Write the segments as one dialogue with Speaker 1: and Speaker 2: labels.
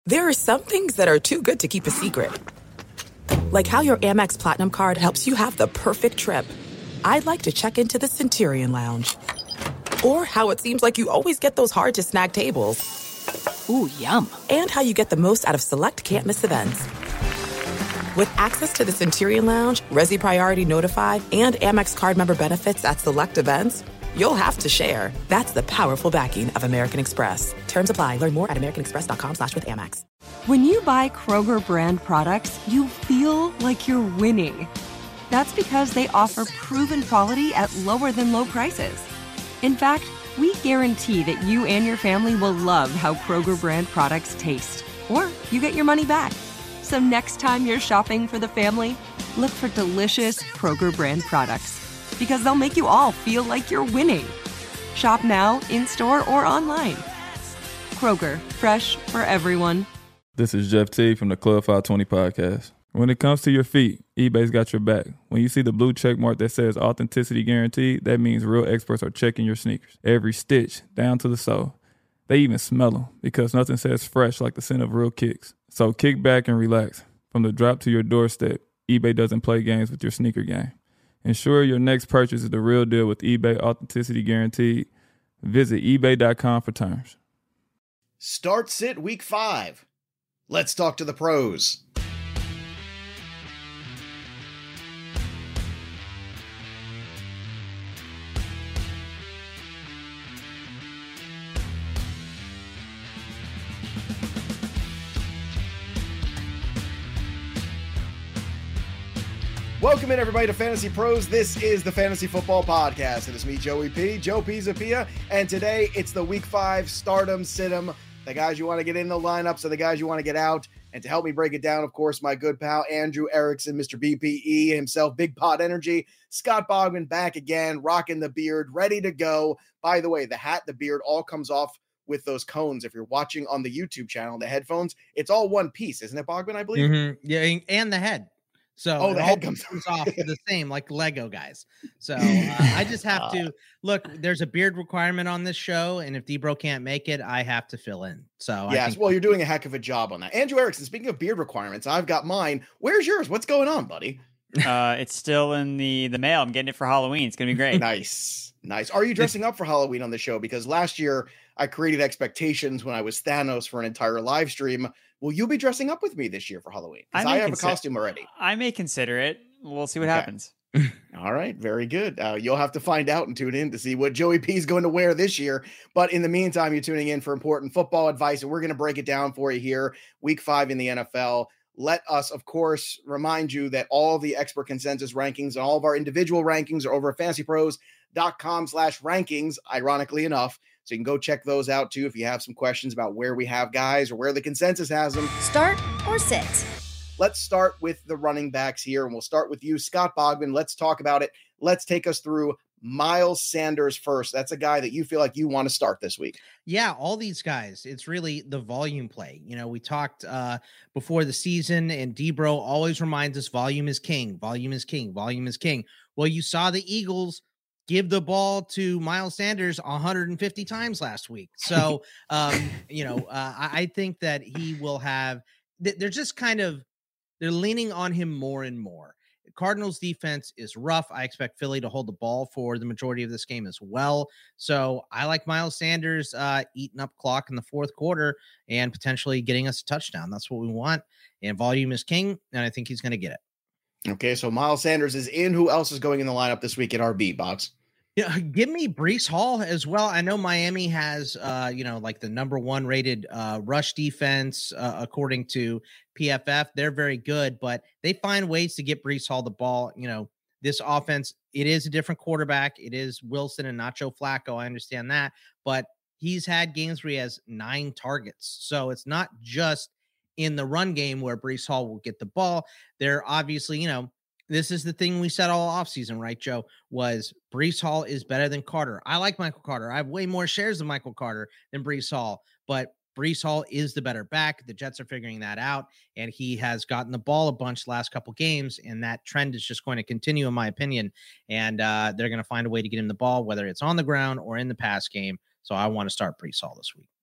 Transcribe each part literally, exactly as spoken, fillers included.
Speaker 1: There are some things that are too good to keep a secret. Like how your Amex Platinum card helps you have the perfect trip. I'd like to check into the Centurion Lounge. Or how it seems like you always get those hard-to-snag tables.
Speaker 2: Ooh, yum.
Speaker 1: And how you get the most out of select can't-miss events. With access to the Centurion Lounge, Resi Priority Notified, and Amex card member benefits at select events, you'll have to share. That's the powerful backing of American Express. Terms apply. Learn more at americanexpress.com slash with Amex.
Speaker 3: When you buy Kroger brand products, you feel like you're winning. That's because they offer proven quality at lower than low prices. In fact, we guarantee that you and your family will love how Kroger brand products taste, or you get your money back. So next time you're shopping for the family, look for delicious Kroger brand products, because they'll make you all feel like you're winning. Shop now, in-store, or online. Kroger, fresh for everyone.
Speaker 4: This is Jeff T from the Club five twenty podcast. When it comes to your feet, eBay's got your back. When you see the blue check mark that says authenticity guaranteed, that means real experts are checking your sneakers. Every stitch, down to the sole. They even smell them, because nothing says fresh like the scent of real kicks. So kick back and relax. From the drop to your doorstep, eBay doesn't play games with your sneaker game. Ensure your next purchase is the real deal with eBay Authenticity Guaranteed. Visit ebay dot com for terms.
Speaker 5: Start sit week five. Let's talk to the pros. Welcome in, everybody, to Fantasy Pros. This is the Fantasy Football Podcast. It is me, Joey P, Joe Pizzapia, and today it's the Week five Stardom, Situm, the guys you want to get in the lineups, and the guys you want to get out. And to help me break it down, of course, my good pal, Andrew Erickson, Mister B P E himself, Big Pot Energy, Scott Bogman back again, rocking the beard, ready to go. By the way, the hat, the beard, all comes off with those cones. If you're watching on the YouTube channel, the headphones, it's all one piece, isn't it, Bogman, I believe?
Speaker 6: Mm-hmm. Yeah, and the head. So
Speaker 5: oh, the head comes
Speaker 6: off the same, like Lego guys. So uh, I just have to look. There's a beard requirement on this show, and if Debro can't make it, I have to fill in. So
Speaker 5: yes,
Speaker 6: I think-
Speaker 5: well, you're doing a heck of a job on that. Andrew Erickson, speaking of beard requirements, I've got mine. Where's yours? What's going on, buddy?
Speaker 7: Uh, it's still in the the mail. I'm getting it for Halloween. It's gonna be great.
Speaker 5: Nice, nice. Are you dressing up for Halloween on the show? Because last year I created expectations when I was Thanos for an entire live stream. Will you be dressing up with me this year for Halloween? Because I, I have consi- a costume already.
Speaker 7: I may consider it. We'll see what okay. happens.
Speaker 5: All right, very good. Uh, you'll have to find out and tune in to see what Joey P is going to wear this year. But in the meantime, you're tuning in for important football advice, and we're going to break it down for you here. Week five in the N F L. Let us, of course, remind you that all the expert consensus rankings and all of our individual rankings are over at fantasypros.com slash rankings, ironically enough. So you can go check those out, too, if you have some questions about where we have guys or where the consensus has them.
Speaker 8: Start or sit.
Speaker 5: Let's start with the running backs here, and we'll start with you, Scott Bogman. Let's talk about it. Let's take us through Miles Sanders first. That's a guy that you feel like you want to start this week.
Speaker 6: Yeah, all these guys, it's really the volume play. You know, we talked uh, before the season, and Debro always reminds us volume is king, volume is king, volume is king. Well, you saw the Eagles give the ball to Miles Sanders one hundred fifty times last week. So, um, you know, uh, I, I think that he will have, they're just kind of, they're leaning on him more and more. Cardinals defense is rough. I expect Philly to hold the ball for the majority of this game as well. So I like Miles Sanders uh, eating up clock in the fourth quarter and potentially getting us a touchdown. That's what we want. And volume is king, and I think he's going to get it.
Speaker 5: Okay, so Miles Sanders is in. Who else is going in the lineup this week at R B, Box?
Speaker 6: Yeah, give me Breece Hall as well. I know Miami has, uh, you know, like the number one rated uh, rush defense, uh, according to P F F. They're very good, but they find ways to get Breece Hall the ball. You know, this offense, it is a different quarterback. It is Wilson and not Joe Flacco. I understand that, but he's had games where he has nine targets. So it's not just in the run game where Breece Hall will get the ball. They're obviously, you know, this is the thing we said all offseason, right, Joe, was Breece Hall is better than Carter. I like Michael Carter. I have way more shares of Michael Carter than Breece Hall, but Breece Hall is the better back. The Jets are figuring that out, and he has gotten the ball a bunch the last couple games, and that trend is just going to continue, in my opinion, and uh, they're going to find a way to get him the ball, whether it's on the ground or in the pass game. So I want to start Breece Hall this week.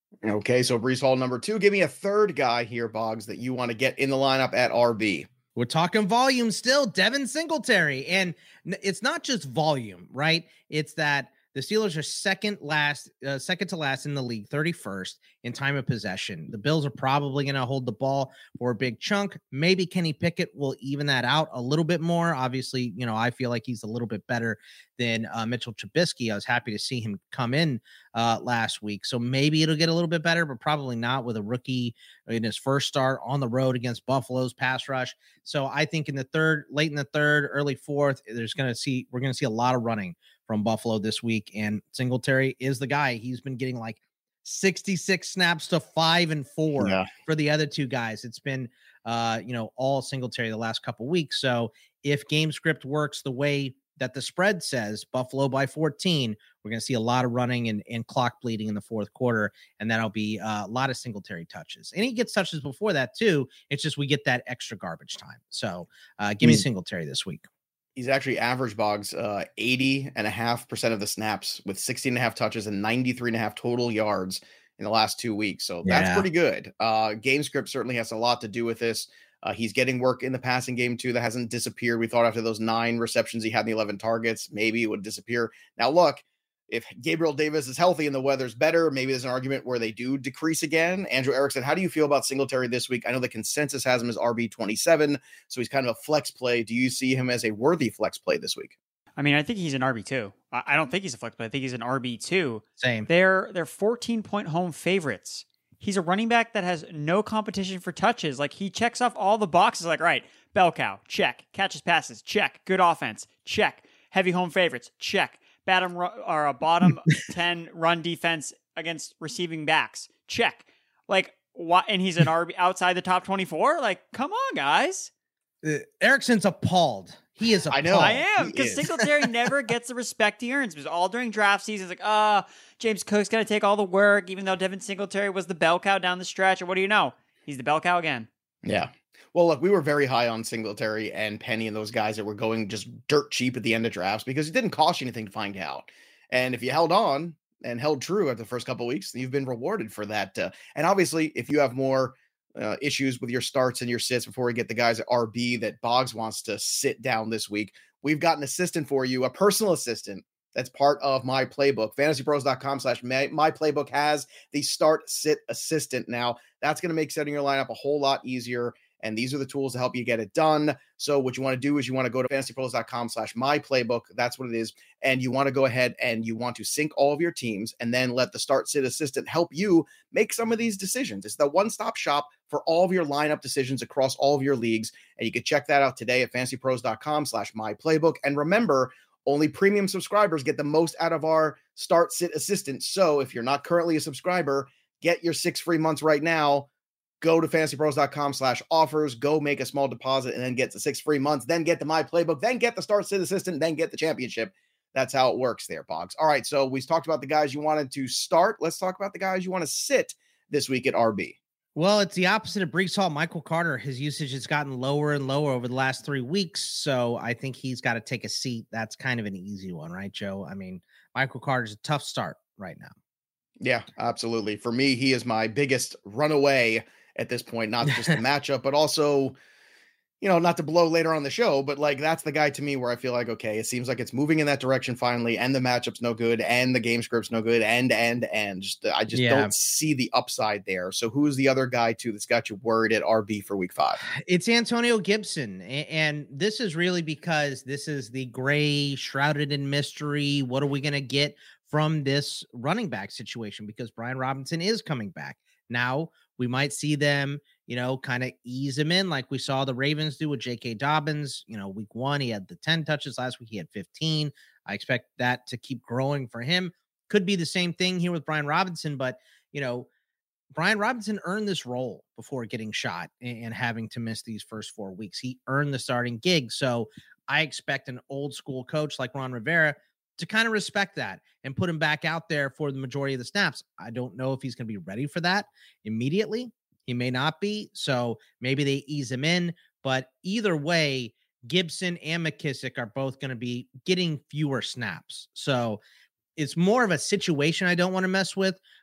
Speaker 5: Okay, so Breece Hall number two. Give me a third guy here, Boggs, that you want to get in the lineup at R B.
Speaker 6: We're talking volume still, Devin Singletary. And it's not just volume, right? It's that the Steelers are second last, uh, second to last in the league, thirty-first in time of possession. The Bills are probably going to hold the ball for a big chunk. Maybe Kenny Pickett will even that out a little bit more. Obviously, you know, I feel like he's a little bit better than uh, Mitchell Trubisky. I was happy to see him come in uh, last week. So maybe it'll get a little bit better, but probably not with a rookie in his first start on the road against Buffalo's pass rush. So I think in the third, late in the third, early fourth, there's going to see, we're going to see a lot of running from Buffalo this week. And Singletary is the guy. He's been getting like sixty-six snaps to five and four yeah. for the other two guys. It's been, uh, you know, all Singletary the last couple weeks. So if game script works the way that the spread says, Buffalo by fourteen, we're going to see a lot of running and, and clock bleeding in the fourth quarter. And that'll be uh, a lot of Singletary touches. And he gets touches before that too. It's just we get that extra garbage time. So uh, give me he's, Singletary this week.
Speaker 5: He's actually average, Boggs, uh, eighty and a half percent of the snaps with sixteen and a half touches and ninety-three and a half total yards in the last two weeks. So that's yeah. pretty good. Uh, game script certainly has a lot to do with this. Uh, he's getting work in the passing game too. That hasn't disappeared. We thought after those nine receptions he had in the eleven targets, maybe it would disappear. Now look, if Gabriel Davis is healthy and the weather's better, maybe there's an argument where they do decrease again. Andrew Erickson, how do you feel about Singletary this week? I know the consensus has him as R B twenty-seven, so he's kind of a flex play. Do you see him as a worthy flex play this week?
Speaker 7: I mean, I think he's an R B two. I don't think he's a flex play. I think he's an R B two.
Speaker 6: Same.
Speaker 7: They're they're fourteen-point home favorites. He's a running back that has no competition for touches. Like, he checks off all the boxes. Like, right, bell cow, check. Catches passes, check. Good offense, check. Heavy home favorites, check. Bottom or a bottom ten run defense against receiving backs, check. Like, what? And he's an R B outside the top twenty-four. Like, come on, guys.
Speaker 6: Uh, Erickson's appalled. He is appalled.
Speaker 7: I know. I am, because Singletary never gets the respect he earns. Because all during draft seasons, like, ah, oh, James Cook's got to take all the work, even though Devin Singletary was the bell cow down the stretch. Or what do you know? He's the bell cow again.
Speaker 5: Yeah. Well, look, we were very high on Singletary and Penny and those guys that were going just dirt cheap at the end of drafts because it didn't cost you anything to find out. And if you held on and held true after the first couple of weeks, you've been rewarded for that. Uh, and obviously, if you have more uh, issues with your starts and your sits before we get the guys at R B that Boggs wants to sit down this week, we've got an assistant for you, a personal assistant. That's part of my playbook. fantasypros.com slash my playbook has the start sit assistant. Now that's going to make setting your lineup a whole lot easier. And these are the tools to help you get it done. So what you want to do is you want to go to fantasypros.com slash my playbook. That's what it is. And you want to go ahead and you want to sync all of your teams and then let the start sit assistant help you make some of these decisions. It's the one-stop shop for all of your lineup decisions across all of your leagues. And you can check that out today at fantasypros.com slash my playbook. And remember, only premium subscribers get the most out of our start sit assistant. So if you're not currently a subscriber, get your six free months right now. Go to fantasypros.com slash offers, go make a small deposit, and then get the six free months, then get the My Playbook, then get the Start Sit Assistant, then get the championship. That's how it works there, Boggs. All right, so we talked about the guys you wanted to start. Let's talk about the guys you want to sit this week at R B.
Speaker 6: Well, it's the opposite of Breece Hall. Michael Carter, his usage has gotten lower and lower over the last three weeks, so I think he's got to take a seat. That's kind of an easy one, right, Joe? I mean, Michael Carter's a tough start right now.
Speaker 5: Yeah, absolutely. For me, he is my biggest runaway at this point, not just the matchup, but also, you know, not to blow later on the show, but like, that's the guy to me where I feel like, okay, it seems like it's moving in that direction finally. And the matchup's no good. And the game script's no good. And, and, and just, I just yeah. don't see the upside there. So who's the other guy too, that's got you worried at R B for week five?
Speaker 6: It's Antonio Gibson. And this is really because this is the gray shrouded in mystery. What are we going to get from this running back situation? Because Brian Robinson is coming back. Now we might see them, you know, kind of ease him in like we saw the Ravens do with J K. Dobbins. You know, week one, he had the ten touches. Last week, he had fifteen. I expect that to keep growing for him. Could be the same thing here with Brian Robinson, but, you know, Brian Robinson earned this role before getting shot and, and having to miss these first four weeks. He earned the starting gig. So I expect an old school coach like Ron Rivera to kind of respect that and put him back out there for the majority of the snaps. I don't know if he's going to be ready for that immediately. He may not be. So maybe they ease him in. But either way, Gibson and McKissick are both going to be getting fewer snaps. So it's more of a situation I don't want to mess with.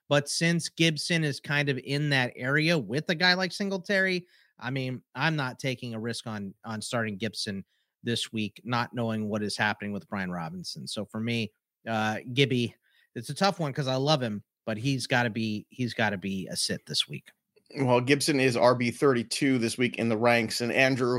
Speaker 6: But since Gibson is kind of in that area with a guy like Singletary, I mean, I'm not taking a risk on on starting Gibson this week, not knowing what is happening with Brian Robinson. So for me, uh, Gibby, it's a tough one because I love him, but he's got to be he's got to be a sit this week.
Speaker 5: Well, Gibson is R B thirty-two this week in the ranks, and Andrew,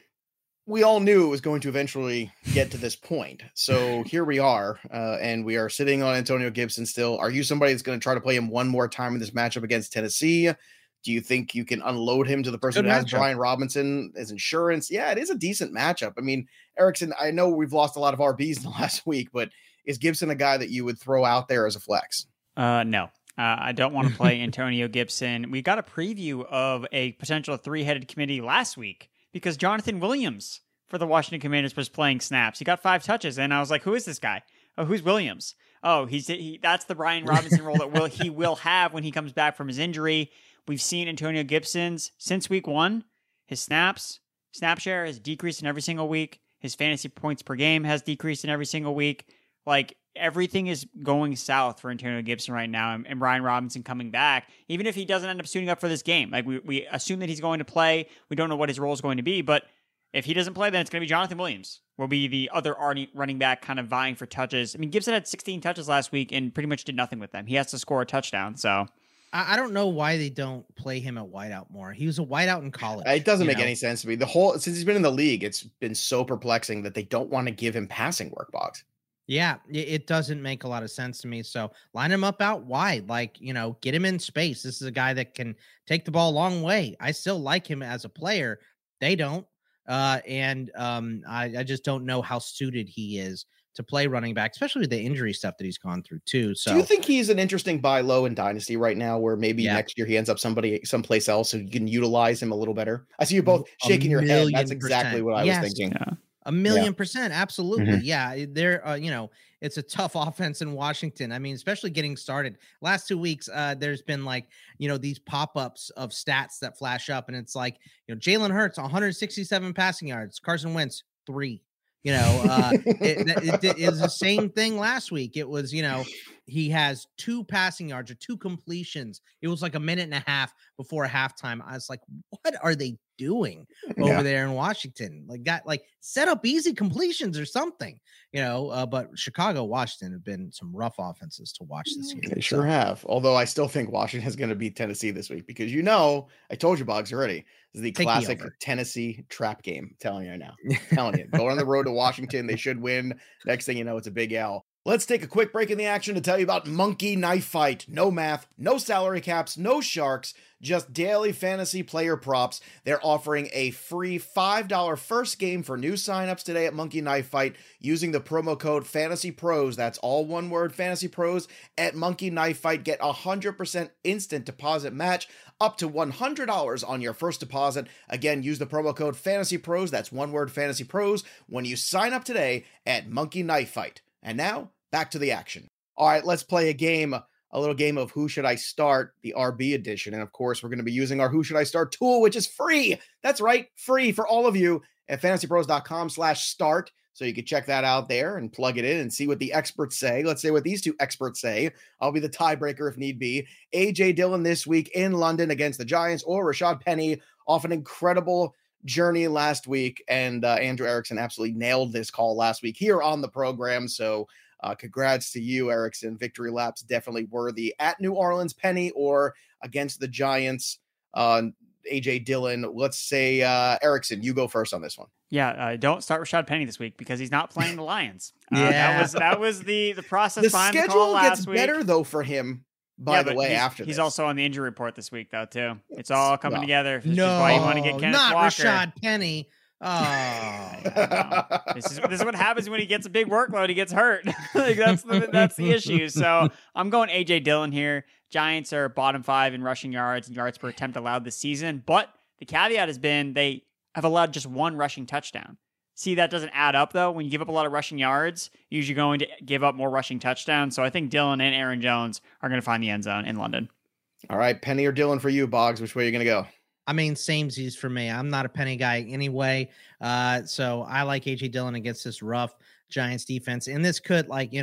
Speaker 5: we all knew it was going to eventually get to this point. So here we are, uh, and we are sitting on Antonio Gibson still. Are you somebody that's going to try to play him one more time in this matchup against Tennessee? Do you think you can unload him to the person
Speaker 6: Good
Speaker 5: who has
Speaker 6: matchup.
Speaker 5: Brian Robinson as insurance? Yeah, it is a decent matchup. I mean, Erickson, I know we've lost a lot of R Bs in the last week, but is Gibson a guy that you would throw out there as a flex?
Speaker 7: Uh, no. Uh, I don't want to play Antonio Gibson. We got a preview of a potential three-headed committee last week because Jonathan Williams for the Washington Commanders was playing snaps. He got five touches, and I was like, who is this guy? Oh, who's Williams? Oh, he's he, that's the Brian Robinson role that will he will have when he comes back from his injury. We've seen Antonio Gibson's since week one. His snaps, snap share has decreased in every single week. His fantasy points per game has decreased in every single week. Like, everything is going south for Antonio Gibson right now, and, and Brian Robinson coming back, even if he doesn't end up suiting up for this game. Like, we, we assume that he's going to play. We don't know what his role is going to be, but if he doesn't play, then it's going to be Jonathan Williams. Will be the other running back kind of vying for touches. I mean, Gibson had sixteen touches last week and pretty much did nothing with them. He has to score a touchdown, so...
Speaker 6: I don't know why they don't play him at wideout more. He was a wideout in college.
Speaker 5: It doesn't make
Speaker 6: know?
Speaker 5: any sense to me. The whole since he's been in the league, it's been so perplexing that they don't want to give him passing work, Box.
Speaker 6: Yeah, it doesn't make a lot of sense to me. So line him up out wide, like, you know, get him in space. This is a guy that can take the ball a long way. I still like him as a player. They don't. Uh, and um, I, I just don't know how suited he is to play running back, especially with the injury stuff that he's gone through too. So
Speaker 5: do you think he's an interesting buy low in Dynasty right now, where maybe
Speaker 6: yeah.
Speaker 5: next year he ends up somebody someplace else so you can utilize him a little better? I see you both shaking your head. That's exactly
Speaker 6: percent.
Speaker 5: what I
Speaker 6: yes.
Speaker 5: was thinking.
Speaker 7: Yeah.
Speaker 6: A million
Speaker 5: Yeah.
Speaker 6: percent. Absolutely.
Speaker 5: Mhm.
Speaker 6: Yeah. They're, uh, you know, it's a tough offense in Washington. I mean, especially getting started. Last two weeks, uh, there's been like, you know, these pop-ups of stats that flash up, and it's like, you know, Jalen Hurts, one hundred sixty-seven passing yards. Carson Wentz, three. You know, uh, it, it, it, it was the same thing last week. It was, you know, he has two passing yards or two completions. It was like a minute and a half before halftime. I was like, what are they doing over
Speaker 5: Yeah.
Speaker 6: there in Washington? Like, got like set up easy completions or something, you know. Uh, but Chicago, Washington have been some rough offenses to watch this year.
Speaker 5: They sure
Speaker 6: So,
Speaker 5: have. Although I still think Washington is going to beat Tennessee this week because, you know, I told you, Boggs, already. This is the
Speaker 6: Take the
Speaker 5: classic
Speaker 6: over.
Speaker 5: Tennessee trap game. I'm telling you right now. I'm telling you. Going on the road to Washington. They should win. Next thing you know, it's a big L. Let's take a quick break in the action to tell you about Monkey Knife Fight. No math, no salary caps, no sharks, just daily fantasy player props. They're offering a free five dollars first game for new signups today at Monkey Knife Fight using the promo code FANTASYPROS. That's all one word, FANTASYPROS at Monkey Knife Fight. Get a one hundred percent instant deposit match up to one hundred dollars on your first deposit. Again, use the promo code FANTASYPROS. That's one word, FANTASYPROS when you sign up today at Monkey Knife Fight. And now, back to the action. All right, let's play a game, a little game of Who Should I Start, the R B edition. And of course, we're going to be using our Who Should I Start tool, which is free. That's right, free for all of you at fantasypros.com slash start. So you can check that out there and plug it in and see what the experts say. Let's say what these two experts say. I'll be the tiebreaker if need be. A J Dillon this week in London against the Giants, or Rashad Penny off an incredible journey last week, and uh, Andrew Erickson absolutely nailed this call last week here on the program. So uh, congrats to you, Erickson. Victory laps definitely worthy at New Orleans, Penny, or against the Giants, uh, A J Dillon. Let's say uh, Erickson, you go first on this one.
Speaker 7: Yeah, uh, don't start Rashad Penny this week because he's not playing the Lions. Uh,
Speaker 6: Yeah.
Speaker 7: that was that was the the process
Speaker 5: The
Speaker 7: behind the call
Speaker 5: schedule
Speaker 7: last
Speaker 5: gets
Speaker 7: week.
Speaker 5: better though for him. By
Speaker 7: Yeah,
Speaker 5: the
Speaker 7: but
Speaker 5: way,
Speaker 7: he's,
Speaker 5: after
Speaker 7: he's
Speaker 5: this.
Speaker 7: also on the injury report this week though too. It's all coming
Speaker 5: Well,
Speaker 7: together. Which
Speaker 6: no,
Speaker 7: is why you want to get Kenneth
Speaker 6: not
Speaker 7: Walker.
Speaker 6: Rashad Penny. Oh,
Speaker 7: Yeah, no. This is this is what happens when he gets a big workload. He gets hurt. Like, that's the that's the issue. So I'm going A J Dillon here. Giants are bottom five in rushing yards and yards per attempt allowed this season, but the caveat has been they have allowed just one rushing touchdown. See, that doesn't add up though. When you give up a lot of rushing yards, you're usually going to give up more rushing touchdowns. So I think Dillon and Aaron Jones are going to find the end zone in London.
Speaker 5: All right, Penny or Dillon for you, Boggs. Which way are you going to go?
Speaker 6: I mean, samesies for me. I'm not a Penny guy anyway. Uh, so I like A J Dillon against this rough Giants defense. And this could, like, you know,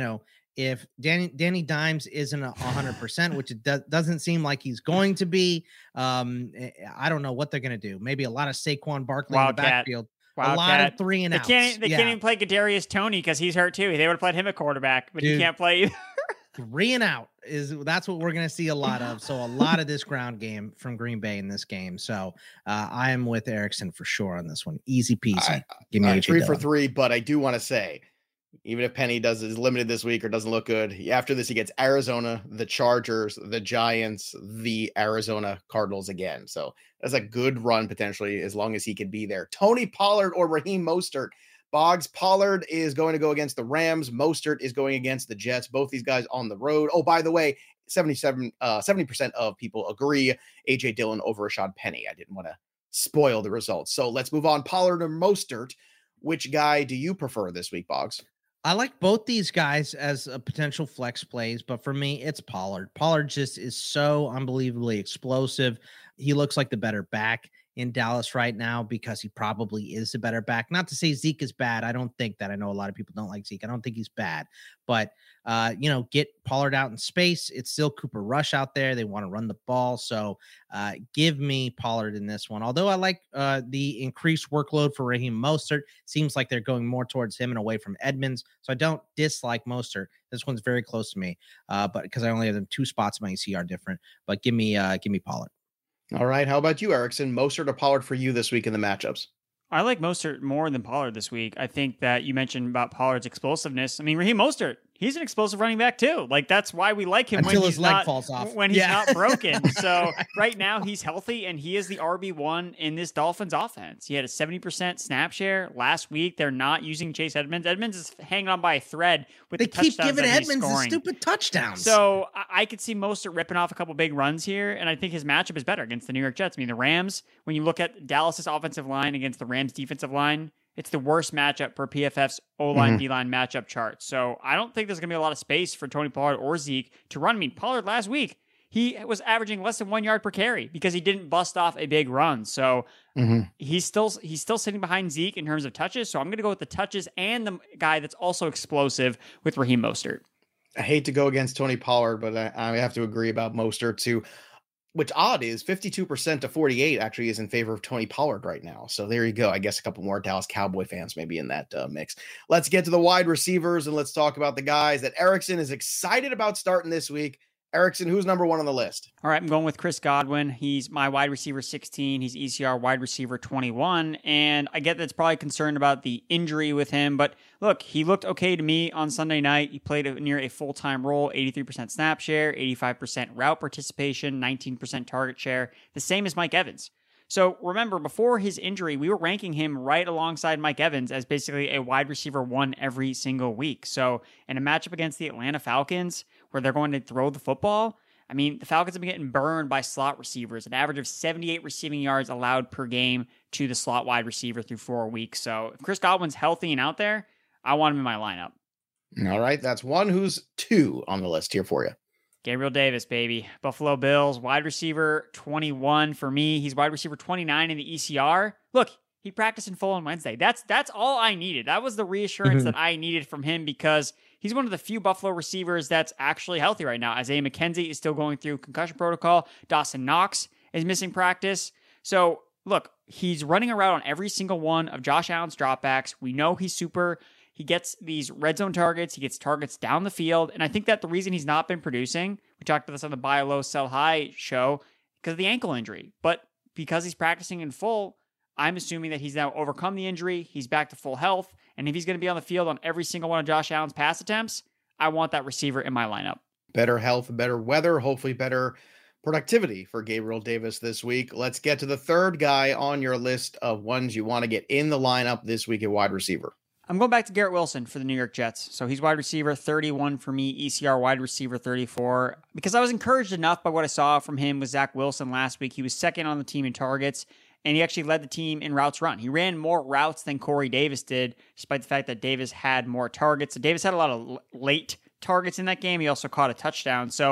Speaker 6: if Danny Danny Dimes isn't a hundred percent, which it do, doesn't seem like he's going to be, um, I don't know what they're going to do. Maybe a lot of Saquon Barkley
Speaker 7: Wildcat.
Speaker 6: in the backfield,
Speaker 7: Wildcat.
Speaker 6: a lot of three and
Speaker 7: they
Speaker 6: outs.
Speaker 7: Can't, they
Speaker 6: yeah.
Speaker 7: can't even play Kadarius Toney because he's hurt too. They would have played him at quarterback, but
Speaker 6: Dude,
Speaker 7: he can't play either.
Speaker 6: Three and out is that's what we're going to see a lot of. So a lot of this ground game from Green Bay in this game. So uh, I am with Erickson for sure on this one. Easy peasy.
Speaker 5: I,
Speaker 6: Give me
Speaker 5: right, three for
Speaker 6: Dillon.
Speaker 5: three, but I do want to say, even if Penny does is limited this week or doesn't look good, after this he gets Arizona, the Chargers, the Giants, the Arizona Cardinals again. So that's a good run potentially as long as he can be there. Tony Pollard or Raheem Mostert. Boggs, Pollard is going to go against the Rams. Mostert is going against the Jets. Both these guys on the road. Oh, by the way, seventy-seven, uh, seventy percent of people agree A J Dillon over Rashad Penny. I didn't want to spoil the results. So let's move on. Pollard or Mostert. Which guy do you prefer this week, Boggs?
Speaker 6: I like both these guys as a potential flex plays, but for me, it's Pollard. Pollard just is so unbelievably explosive. He looks like the better back in Dallas right now because he probably is the better back. Not to say Zeke is bad. I don't think that. I know a lot of people don't like Zeke. I don't think he's bad, but uh, you know, get Pollard out in space. It's still Cooper Rush out there. They want to run the ball. So uh, give me Pollard in this one. Although I like uh, the increased workload for Raheem Mostert. Seems like they're going more towards him and away from Edmonds. So I don't dislike Mostert. This one's very close to me, uh, but because I only have them two spots in my E C R different, but give me, uh, give me Pollard.
Speaker 5: All right. How about you, Erickson? Mostert or Pollard for you this week in the matchups?
Speaker 7: I like Mostert more than Pollard this week. I think that you mentioned about Pollard's explosiveness. I mean, Raheem Mostert, he's an explosive running back too. Like that's why we like him
Speaker 6: Until
Speaker 7: when
Speaker 6: his
Speaker 7: he's
Speaker 6: leg
Speaker 7: not,
Speaker 6: falls off.
Speaker 7: when he's
Speaker 6: Yeah.
Speaker 7: not broken. So right now he's healthy and he is the R B one in this Dolphins offense. He had a seventy percent snap share last week. They're not using Chase Edmonds. Edmonds is hanging on by a thread with
Speaker 6: They
Speaker 7: the
Speaker 6: keep
Speaker 7: touchdowns
Speaker 6: giving
Speaker 7: that he's
Speaker 6: Edmonds the
Speaker 7: scoring.
Speaker 6: stupid touchdowns.
Speaker 7: So I, I could see Mostert ripping off a couple big runs here, and I think his matchup is better against the New York Jets. I mean, the Rams, when you look at Dallas's offensive line against the Rams' defensive line, it's the worst matchup per P F F's O-line,
Speaker 5: Mm-hmm.
Speaker 7: D-line matchup chart. So I don't think there's going to be a lot of space for Tony Pollard or Zeke to run. I mean, Pollard last week, he was averaging less than one yard per carry because he didn't bust off a big run. So
Speaker 5: Mm-hmm.
Speaker 7: he's still he's still sitting behind Zeke in terms of touches. So I'm going to go with the touches and the guy that's also explosive with Raheem Mostert.
Speaker 5: I hate to go against Tony Pollard, but I, I have to agree about Mostert too. Which odd is fifty-two percent to forty-eight actually is in favor of Tony Pollard right now. So there you go. I guess a couple more Dallas Cowboy fans maybe in that uh, mix. Let's get to the wide receivers and let's talk about the guys that Erickson is excited about starting this week. Erickson, who's number one on the list?
Speaker 7: All right, I'm going with Chris Godwin. He's my wide receiver sixteen. He's E C R wide receiver twenty-one. And I get that's probably concerned about the injury with him. But look, he looked okay to me on Sunday night. He played a, near a full-time role, eighty-three percent snap share, eighty-five percent route participation, nineteen percent target share, the same as Mike Evans. So remember, before his injury, we were ranking him right alongside Mike Evans as basically a wide receiver one every single week. So in a matchup against the Atlanta Falcons, where they're going to throw the football, I mean, the Falcons have been getting burned by slot receivers, an average of seventy-eight receiving yards allowed per game to the slot wide receiver through four weeks. So if Chris Godwin's healthy and out there, I want him in my lineup.
Speaker 5: All right. That's one who's two on the list here for you.
Speaker 7: Gabriel Davis, baby. Buffalo Bills, wide receiver twenty-one for me. He's wide receiver twenty-nine in the E C R. Look, he practiced in full on Wednesday. That's that's all I needed. That was the reassurance that I needed from him because he's one of the few Buffalo receivers that's actually healthy right now. Isaiah McKenzie is still going through concussion protocol. Dawson Knox is missing practice. So, look, he's running around on every single one of Josh Allen's dropbacks. We know he's super... He gets these red zone targets. He gets targets down the field. And I think that the reason he's not been producing, we talked about this on the Buy Low, Sell High show, because of the ankle injury. But because he's practicing in full, I'm assuming that he's now overcome the injury. He's back to full health. And if he's going to be on the field on every single one of Josh Allen's pass attempts, I want that receiver in my lineup.
Speaker 5: Better health, better weather, hopefully better productivity for Gabriel Davis this week. Let's get to the third guy on your list of ones you want to get in the lineup this week at wide receiver.
Speaker 7: I'm going back to Garrett Wilson for the New York Jets. So he's wide receiver thirty-one for me, E C R wide receiver thirty-four. Because I was encouraged enough by what I saw from him with Zach Wilson last week. He was second on the team in targets, and he actually led the team in routes run. He ran more routes than Corey Davis did, despite the fact that Davis had more targets. So Davis had a lot of late targets in that game. He also caught a touchdown. So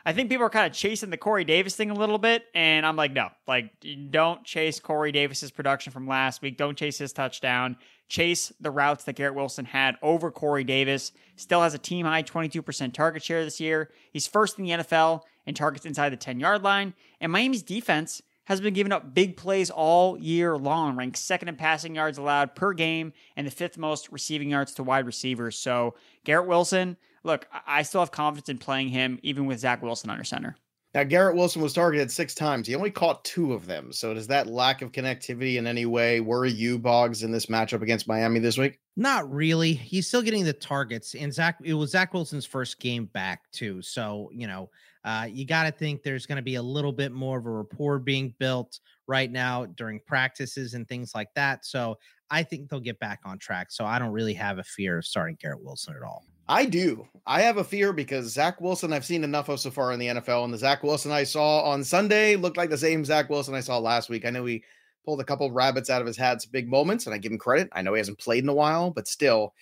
Speaker 7: I think people are kind of chasing the Corey Davis thing a little bit. And I'm like, no, like don't chase Corey Davis's production from last week. Don't chase his touchdown. Chase the routes that Garrett Wilson had over Corey Davis. Still has a team high twenty-two percent target share this year. He's first in the N F L in targets inside the ten-yard line. And Miami's defense has been giving up big plays all year long, ranked second in passing yards allowed per game and the fifth most receiving yards to wide receivers. So Garrett Wilson, look, I still have confidence in playing him even with Zach Wilson under center.
Speaker 5: Now, Garrett Wilson was targeted six times. He only caught two of them. So does that lack of connectivity in any way worry you, Boggs, in this matchup against Miami this week?
Speaker 6: Not really. He's still getting the targets. And Zach, it was Zach Wilson's first game back, too. So, you know, uh, you got to think there's going to be a little bit more of a rapport being built right now during practices and things like that. So I think they'll get back on track. So I don't really have a fear of starting Garrett Wilson at all.
Speaker 5: I do. I have a fear because Zach Wilson, I've seen enough of so far in the N F L, and the Zach Wilson I saw on Sunday looked like the same Zach Wilson I saw last week. I know he pulled a couple of rabbits out of his hat, some big moments, and I give him credit. I know he hasn't played in a while, but still,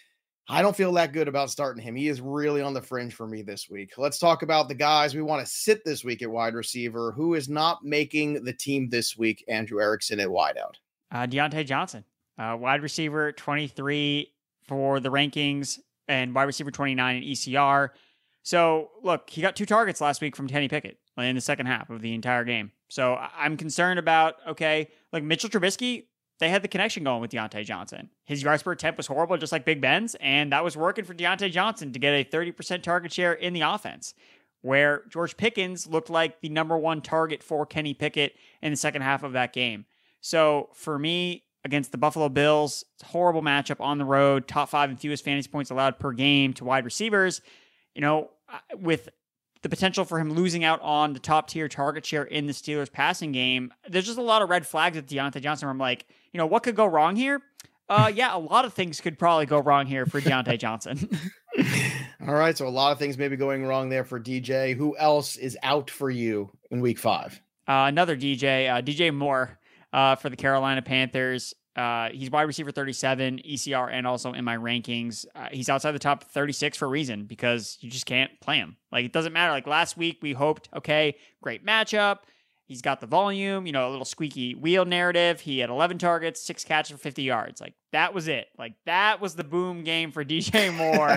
Speaker 5: I don't feel that good about starting him. He is really on the fringe for me this week. Let's talk about the guys we want to sit this week at wide receiver. Who is not making the team this week? Andrew Erickson at wideout.
Speaker 7: Uh, Deontay Johnson, uh, wide receiver twenty-three for the rankings, and wide receiver twenty-nine in E C R. So, look, he got two targets last week from Kenny Pickett in the second half of the entire game. So, I'm concerned about, okay, like Mitchell Trubisky, they had the connection going with Deontay Johnson. His yards per attempt was horrible, just like Big Ben's, and that was working for Deontay Johnson to get a thirty percent target share in the offense, where George Pickens looked like the number one target for Kenny Pickett in the second half of that game. So, for me, against the Buffalo Bills, it's a horrible matchup on the road, top five and fewest fantasy points allowed per game to wide receivers. You know, with the potential for him losing out on the top tier target share in the Steelers passing game, there's just a lot of red flags with Deontay Johnson where I'm like, you know, what could go wrong here? Uh, yeah, a lot of things could probably go wrong here for Deontay Johnson.
Speaker 5: All right, so a lot of things may be going wrong there for D J. Who else is out for you in week five?
Speaker 7: Uh, another D J, uh, D J Moore. Uh, for the Carolina Panthers. Uh, he's wide receiver thirty-seven, E C R, and also in my rankings. Uh, he's outside the top thirty-six for a reason, because you just can't play him. Like, it doesn't matter. Like, last week we hoped, okay, great matchup. He's got the volume, you know, a little squeaky wheel narrative. He had eleven targets, six catches for fifty yards. Like, that was it. Like, that was the boom game for D J Moore.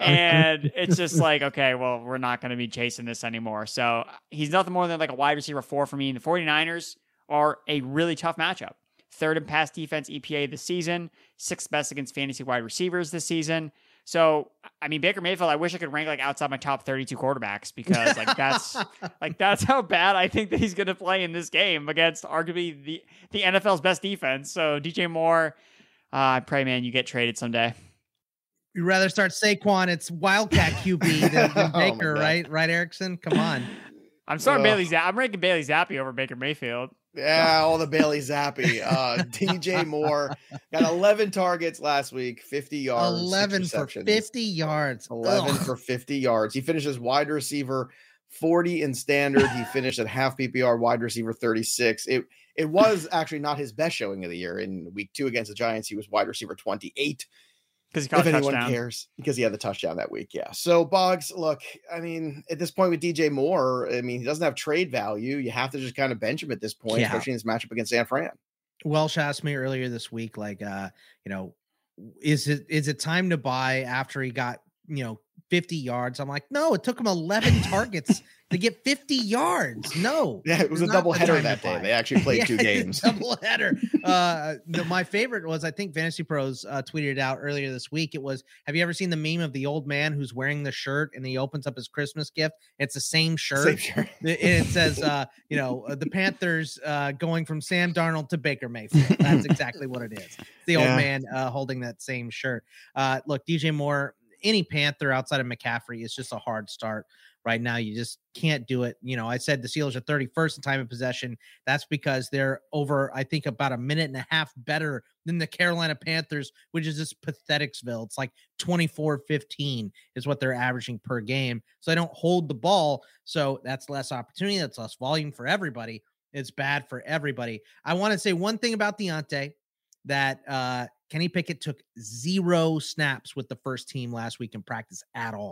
Speaker 7: And it's just like, okay, well, we're not going to be chasing this anymore. So he's nothing more than like a wide receiver four for me. And the 49ers are a really tough matchup. Third in pass defense E P A this season, sixth best against fantasy wide receivers this season. So, I mean, Baker Mayfield, I wish I could rank like outside my top thirty-two quarterbacks, because like that's like that's how bad I think that he's going to play in this game against arguably the, the N F L's best defense. So D J Moore, uh, I pray, man, you get traded someday.
Speaker 6: You'd rather start Saquon, it's Wildcat Q B than, than
Speaker 5: Oh
Speaker 6: Baker, right? Right, Erickson? Come on.
Speaker 7: I'm starting
Speaker 5: Ugh.
Speaker 7: Bailey Zapp. I'm ranking Bailey Zappi over Baker Mayfield.
Speaker 5: Yeah, all the Bailey Zappi. Uh, D J Moore got eleven targets last week, fifty yards.
Speaker 6: eleven for fifty yards.
Speaker 5: eleven
Speaker 6: Ugh.
Speaker 5: for fifty yards. He finishes wide receiver forty in standard. He finished at half P P R, wide receiver thirty-six. It it was actually not his best showing of the year. In week two against the Giants, he was wide receiver twenty-eight.
Speaker 7: Because he caught
Speaker 5: If
Speaker 7: a
Speaker 5: anyone
Speaker 7: touchdown.
Speaker 5: cares, because he had the touchdown that week. Yeah. So Boggs, look, I mean, at this point with D J Moore, I mean, he doesn't have trade value. You have to just kind of bench him at this point,
Speaker 6: Yeah.
Speaker 5: especially in this matchup against San Fran.
Speaker 6: Welsh asked me earlier this week, like, uh, you know, is it is it time to buy after he got, you know, fifty yards? I'm like, no, it took him eleven targets to get fifty yards. No.
Speaker 5: Yeah, it was a
Speaker 6: not
Speaker 5: double
Speaker 6: the
Speaker 5: header
Speaker 6: time to
Speaker 5: that day.
Speaker 6: buy.
Speaker 5: They actually played
Speaker 6: Yeah,
Speaker 5: two games.
Speaker 6: Double header. Uh, the, my favorite was, I think Fantasy Pros uh, tweeted it out earlier this week. It was, have you ever seen the meme of the old man who's wearing the shirt and he opens up his Christmas gift? It's the same shirt.
Speaker 5: Same shirt.
Speaker 6: And it says, uh, you know, uh, the Panthers uh, going from Sam Darnold to Baker Mayfield. That's exactly what it is. It's the
Speaker 5: Yeah.
Speaker 6: old man uh, holding that same shirt. Uh, look, D J Moore, any Panther outside of McCaffrey is just a hard start right now. You just can't do it. You know, I said the Steelers are thirty-first in time of possession. That's because they're over, I think, about a minute and a half better than the Carolina Panthers, which is just patheticsville. It's like twenty-four fifteen is what they're averaging per game. So they don't hold the ball. So that's less opportunity. That's less volume for everybody. It's bad for everybody. I want to say one thing about Deontay, that uh, Kenny Pickett took zero snaps with the first team last week in practice at all.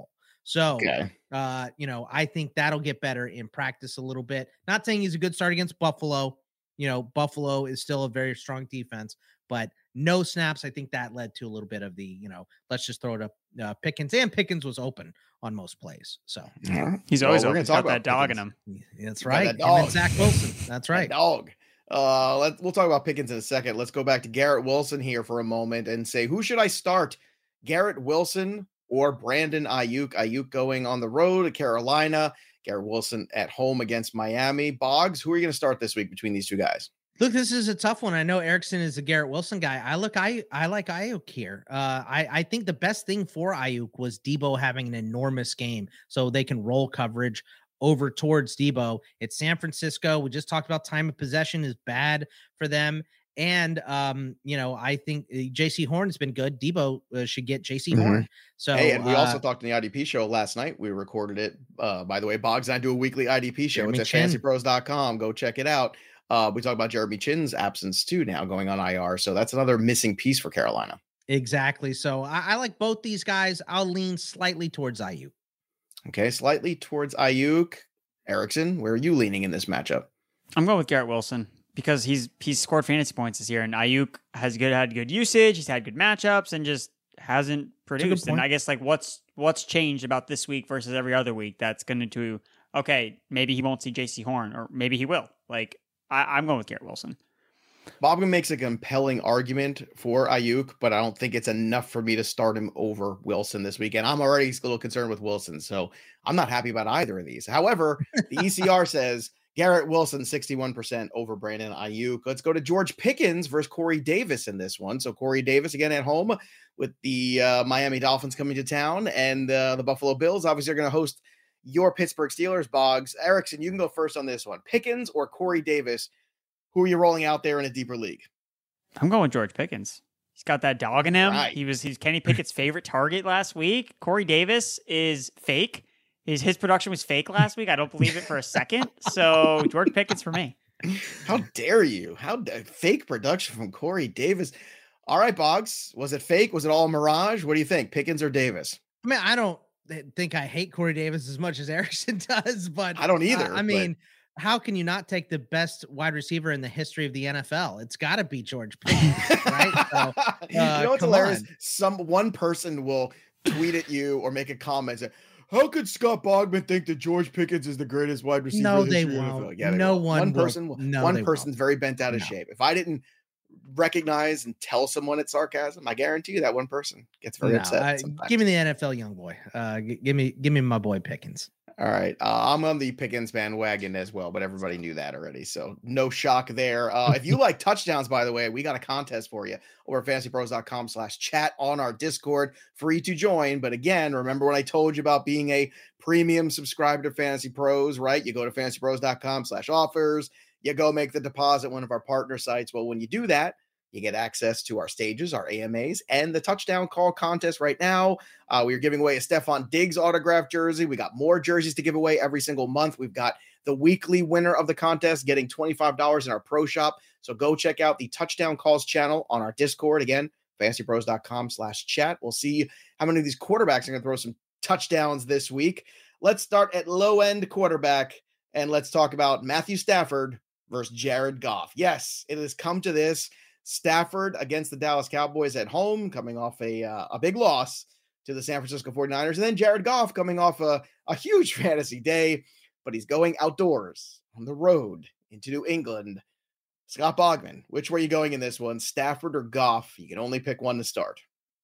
Speaker 6: So,
Speaker 5: Okay.
Speaker 6: uh, you know, I think that'll get better in practice a little bit. Not saying he's a good start against Buffalo. You know, Buffalo is still a very strong defense, but no snaps. I think that led to a little bit of the, you know, let's just throw it up uh, Pickens, and Pickens was open on most plays. So
Speaker 5: Right.
Speaker 7: He's
Speaker 5: Well,
Speaker 7: always
Speaker 5: we're
Speaker 7: open.
Speaker 5: gonna
Speaker 7: He's
Speaker 5: talk
Speaker 7: got that
Speaker 5: about
Speaker 7: dog
Speaker 5: Pickens.
Speaker 7: in him.
Speaker 6: that's
Speaker 5: got
Speaker 6: right.
Speaker 5: that
Speaker 6: Him and
Speaker 5: dog.
Speaker 6: Zach Wilson. That's right.
Speaker 5: That dog. Uh, let's we'll talk about Pickens in a second. Let's go back to Garrett Wilson here for a moment and say, who should I start? Garrett Wilson or Brandon Ayuk? Ayuk going on the road to Carolina. Garrett Wilson at home against Miami. Boggs, who are you going to start this week between these two guys?
Speaker 6: Look, this is a tough one. I know Erickson is a Garrett Wilson guy. I look, I I like Ayuk here. Uh, I I think the best thing for Ayuk was Debo having an enormous game, so they can roll coverage over towards Debo. It's San Francisco. We just talked about time of possession is bad for them, and um, you know, I think J C Horn's been good. Debo uh, should get J C
Speaker 5: Mhm.
Speaker 6: Horn. So
Speaker 5: Hey, and we
Speaker 6: uh,
Speaker 5: also talked in the I D P show last night. We recorded it. Uh, by the way, Boggs and I do a weekly I D P show.
Speaker 6: Jeremy
Speaker 5: It's at
Speaker 6: Chin.
Speaker 5: fantasy pros dot com. Go check it out. Uh, we talk about Jeremy Chin's absence too now going on I R. So that's another missing piece for Carolina.
Speaker 6: exactly. So I, I like both these guys. I'll lean slightly towards Ayuk.
Speaker 5: Okay, slightly towards Ayuk. Erickson, where are you leaning in this matchup?
Speaker 7: I'm going with Garrett Wilson because he's he's scored fantasy points this year, and Ayuk has good had good usage. He's had good matchups, and just hasn't produced. And I guess like what's what's changed about this week versus every other week that's going to okay, maybe he won't see J C Horn, or maybe he will. Like I, I'm going with Garrett Wilson.
Speaker 5: Bobman makes a compelling argument for Ayuk, but I don't think it's enough for me to start him over Wilson this weekend. I'm already a little concerned with Wilson, so I'm not happy about either of these. However, the E C R says Garrett Wilson sixty-one percent over Brandon Ayuk. Let's go to George Pickens versus Corey Davis in this one. So Corey Davis again at home with the uh, Miami Dolphins coming to town, and uh, the Buffalo Bills obviously are going to host your Pittsburgh Steelers. Boggs, Erickson, you can go first on this one. Pickens or Corey Davis? Who are you rolling out there in a deeper league?
Speaker 7: I'm going with George Pickens. He's got that dog in him.
Speaker 5: Right.
Speaker 7: He was he's Kenny Pickett's favorite target last week. Corey Davis is fake. His his production was fake last week. I don't believe it for a second. So George Pickens for me.
Speaker 5: How dare you? How da- fake production from Corey Davis. All right, Boggs. Was it fake? Was it all a mirage? What do you think? Pickens or Davis?
Speaker 6: I mean, I don't think I hate Corey Davis as much as Erickson does, but
Speaker 5: I don't either.
Speaker 6: Uh, I mean, how can you not take the best wide receiver in the history of the N F L? It's got to be George Pickens, right? So, uh,
Speaker 5: you know what's
Speaker 6: come
Speaker 5: hilarious?
Speaker 6: on.
Speaker 5: Some one person will tweet at you or make a comment say, "How could Scott Bogman think that George Pickens is the greatest wide receiver?"
Speaker 6: No,
Speaker 5: in the
Speaker 6: they
Speaker 5: history of the N F L?"
Speaker 6: won't.
Speaker 5: Yeah, they
Speaker 6: No
Speaker 5: will.
Speaker 6: one
Speaker 5: One
Speaker 6: will.
Speaker 5: person. will-
Speaker 6: No,
Speaker 5: one
Speaker 6: they
Speaker 5: person's
Speaker 6: won't.
Speaker 5: very bent out of
Speaker 6: No.
Speaker 5: shape. If I didn't recognize and tell someone it's sarcasm, I guarantee you that one person gets very
Speaker 6: No,
Speaker 5: upset.
Speaker 6: I-
Speaker 5: sometimes.
Speaker 6: give me the N F L young boy. Uh, g- give me, give me my boy Pickens.
Speaker 5: All right. Uh, I'm on the Pickens bandwagon as well, but everybody knew that already. So no shock there. Uh, if you like touchdowns, by the way, we got a contest for you over at fantasy pros dot com slash chat on our Discord, free to join. But again, remember when I told you about being a premium subscriber to Fantasy Pros, right? You go to fantasy pros dot com slash offers, you go make the deposit, one of our partner sites. Well, when you do that, you get access to our stages, our A M As, and the touchdown call contest right now. Uh, we are giving away a Stephon Diggs autographed jersey. We got more jerseys to give away every single month. We've got the weekly winner of the contest getting twenty-five dollars in our pro shop. So go check out the touchdown calls channel on our Discord. Again, fantasy pros dot com slash chat. We'll see how many of these quarterbacks are going to throw some touchdowns this week. Let's start at low end quarterback, and let's talk about Matthew Stafford versus Jared Goff. Yes, it has come to this. Stafford against the Dallas Cowboys at home, coming off a uh, a big loss to the San Francisco forty-niners. And then Jared Goff coming off a, a huge fantasy day, but he's going outdoors on the road into New England. Scott Bogman, which way are you going in this one? Stafford or Goff? You can only pick one to start.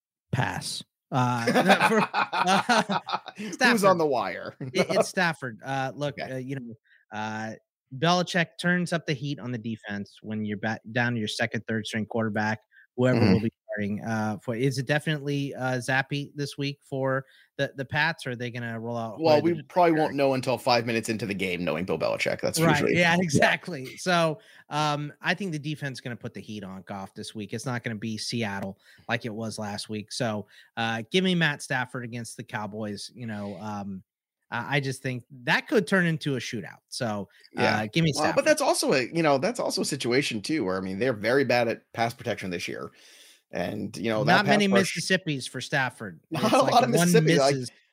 Speaker 6: Pass. Uh, for, uh,
Speaker 5: Who's
Speaker 6: Stafford.
Speaker 5: on the wire?
Speaker 6: it, it's Stafford. Uh, look,
Speaker 5: Okay.
Speaker 6: uh, you know, uh, Belichick turns up the heat on the defense when you're back down to your second, third string quarterback, whoever
Speaker 5: Mhm.
Speaker 6: will be starting. Uh, for is it definitely uh, Zappy this week for the the Pats? Or are they going to roll out?
Speaker 5: Well,
Speaker 6: Hood
Speaker 5: we
Speaker 6: and-
Speaker 5: probably won't know until five minutes into the game, knowing Bill Belichick. That's
Speaker 6: Right.
Speaker 5: usually
Speaker 6: Yeah, exactly. So um, I think the defense is going to put the heat on Goff this week. It's not going to be Seattle like it was last week. So uh, give me Matt Stafford against the Cowboys. You know, um, I I just think that could turn into a shootout. So
Speaker 5: Yeah.
Speaker 6: uh, give me
Speaker 5: Well,
Speaker 6: Stafford.
Speaker 5: but that's also a you know that's also a situation too where I mean they're very bad at pass protection this year, and you know that
Speaker 6: not
Speaker 5: pass
Speaker 6: many
Speaker 5: rush-
Speaker 6: Mississippis for Stafford.
Speaker 5: Not
Speaker 6: It's
Speaker 5: a
Speaker 6: like
Speaker 5: lot of
Speaker 6: one
Speaker 5: Mississippi, like-
Speaker 6: misses.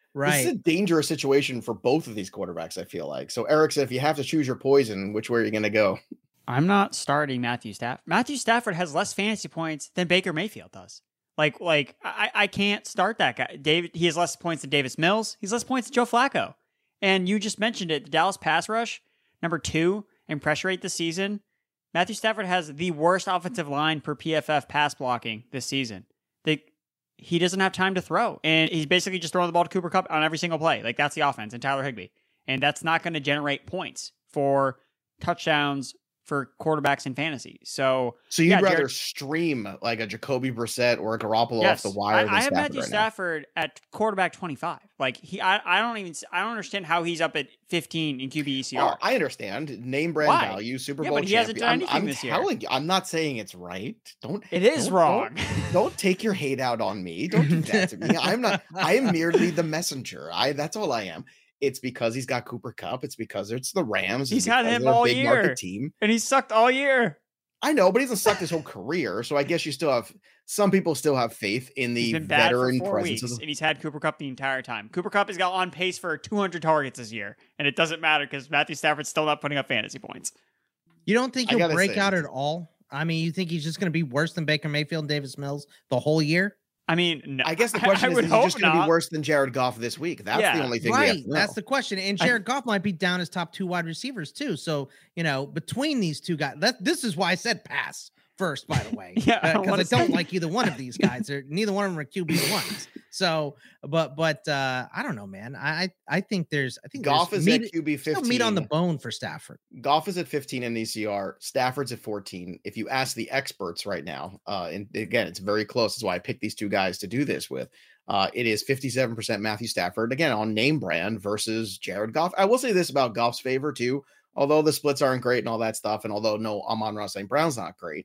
Speaker 6: Right.
Speaker 5: This is a dangerous situation for both of these quarterbacks, I feel like. So, Erickson, if you have to choose your poison, which way are you going to go?
Speaker 7: I'm not starting Matthew Stafford. Matthew Stafford has less fantasy points than Baker Mayfield does. Like, like I, I can't start that guy. David, he has less points than Davis Mills. He's less points than Joe Flacco. And you just mentioned it. The Dallas pass rush, number two in pressure rate this season. Matthew Stafford has the worst offensive line per P F F pass blocking this season. They, he doesn't have time to throw. And he's basically just throwing the ball to Cooper Kupp on every single play. Like, that's the offense, and Tyler Higbee. And that's not going to generate points for touchdowns for quarterbacks in fantasy. So,
Speaker 5: so you'd
Speaker 7: yeah,
Speaker 5: rather
Speaker 7: Jared,
Speaker 5: stream like a Jacoby Brissett or a Garoppolo
Speaker 7: yes,
Speaker 5: off the wire?
Speaker 7: I,
Speaker 5: than
Speaker 7: I have
Speaker 5: Stafford
Speaker 7: Matthew
Speaker 5: right
Speaker 7: Stafford now. At quarterback twenty-five. Like he, I, I don't even, I don't understand how he's up at fifteen in Q B E C R.
Speaker 5: Oh, I understand name brand
Speaker 7: Why?
Speaker 5: value, Super
Speaker 7: Yeah,
Speaker 5: Bowl
Speaker 7: but he
Speaker 5: champion.
Speaker 7: hasn't done anything
Speaker 5: I'm, I'm
Speaker 7: this year.
Speaker 5: telling you, I'm not saying it's right. Don't.
Speaker 7: It is
Speaker 5: don't,
Speaker 7: wrong.
Speaker 5: Don't, don't take your hate out on me. Don't do that to me. I'm not. I am merely the messenger. I. That's all I am. It's because he's got Cooper Kupp. It's because it's the Rams.
Speaker 7: He's
Speaker 5: it's
Speaker 7: had him
Speaker 5: they're a
Speaker 7: all
Speaker 5: big
Speaker 7: year,
Speaker 5: market team,
Speaker 7: and he sucked all year.
Speaker 5: I know, but he hasn't sucked his whole career. So I guess you still have some people still have faith in the
Speaker 7: He's been bad
Speaker 5: veteran
Speaker 7: for four
Speaker 5: presence.
Speaker 7: weeks,
Speaker 5: Of the-
Speaker 7: and he's had Cooper Kupp the entire time. Cooper Kupp has got on pace for two hundred targets this year, and it doesn't matter because Matthew Stafford's still not putting up fantasy points.
Speaker 6: You don't think
Speaker 5: I
Speaker 6: he'll
Speaker 5: gotta
Speaker 6: break
Speaker 5: say-
Speaker 6: out at all? I mean, you think he's just going to be worse than Baker Mayfield and Davis Mills the whole year?
Speaker 7: I mean, no,
Speaker 5: I guess the question
Speaker 7: I, I
Speaker 5: is,
Speaker 7: would
Speaker 5: is he
Speaker 7: hope
Speaker 5: just going to
Speaker 7: not.
Speaker 5: be worse than Jared Goff this week? That's
Speaker 7: Yeah,
Speaker 5: the only thing we have
Speaker 6: Right.
Speaker 5: to know.
Speaker 6: That's the question. And
Speaker 7: I-
Speaker 6: Jared Goff might be down as top two wide receivers too. So, you know, between these two guys, that this is why I said pass first, by the way.
Speaker 7: Yeah, I don't
Speaker 6: Because
Speaker 7: wanna
Speaker 6: I don't
Speaker 7: say-
Speaker 6: like either one of these guys. They're, neither one of them are Q B ones. So, but but uh I don't know, man. I I, I think there's I think
Speaker 5: Goff
Speaker 6: there's
Speaker 5: is
Speaker 6: meat,
Speaker 5: at Q B
Speaker 6: still
Speaker 5: fifteen.
Speaker 6: meat on the bone for Stafford.
Speaker 5: Goff is at fifteen in E C R. Stafford's at fourteen. If you ask the experts right now, uh, and again, it's very close. That's why I picked these two guys to do this with. Uh, it is fifty-seven percent Matthew Stafford, again, on name brand versus Jared Goff. I will say this about Goff's favor, too. Although the splits aren't great and all that stuff, and although no Amon-Ra Saint Brown's not great,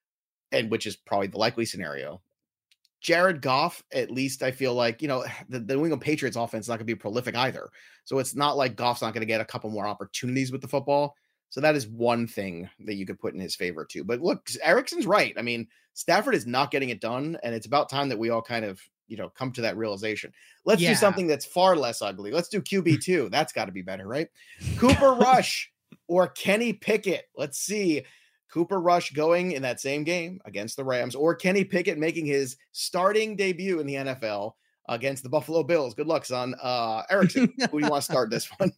Speaker 5: and which is probably the likely scenario, Jared Goff, at least I feel like, you know, the, the New England Patriots offense is not going to be prolific either. So it's not like Goff's not going to get a couple more opportunities with the football. So that is one thing that you could put in his favor too. But look, Erickson's right. I mean, Stafford is not getting it done, and it's about time that we all kind of, you know, come to that realization. Let's
Speaker 6: Yeah.
Speaker 5: do something that's far less ugly. Let's do Q B two. That's got to be better, right? Cooper Rush or Kenny Pickett. Let's see. Cooper Rush going in that same game against the Rams, or Kenny Pickett making his starting debut in the N F L against the Buffalo Bills. Good luck, son. Uh, Erickson, who do you want to start this one?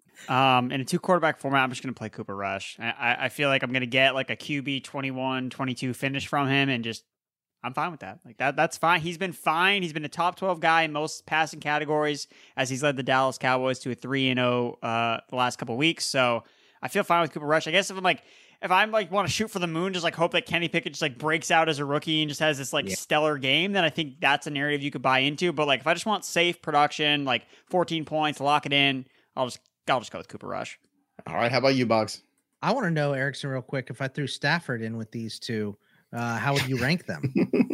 Speaker 7: Um, in a two quarterback format, I'm just going to play Cooper Rush. I, I feel like I'm going to get like a Q B twenty-one, twenty-two finish from him, and just, I'm fine with that. Like that, that's fine. He's been fine. He's been a top twelve guy in most passing categories as he's led the Dallas Cowboys to a three and oh uh, the last couple of weeks. So I feel fine with Cooper Rush. I guess if I'm like, if I'm like want to shoot for the moon, just like hope that Kenny Pickett just like breaks out as a rookie and just has this like
Speaker 6: Yeah.
Speaker 7: stellar game, then I think that's a narrative you could buy into. But like if I just want safe production, like fourteen points, lock it in, I'll just I'll just go with Cooper Rush.
Speaker 5: All right. How about you, Boggs?
Speaker 6: I want to know, Erickson, real quick, if I threw Stafford in with these two, uh, how would you rank them?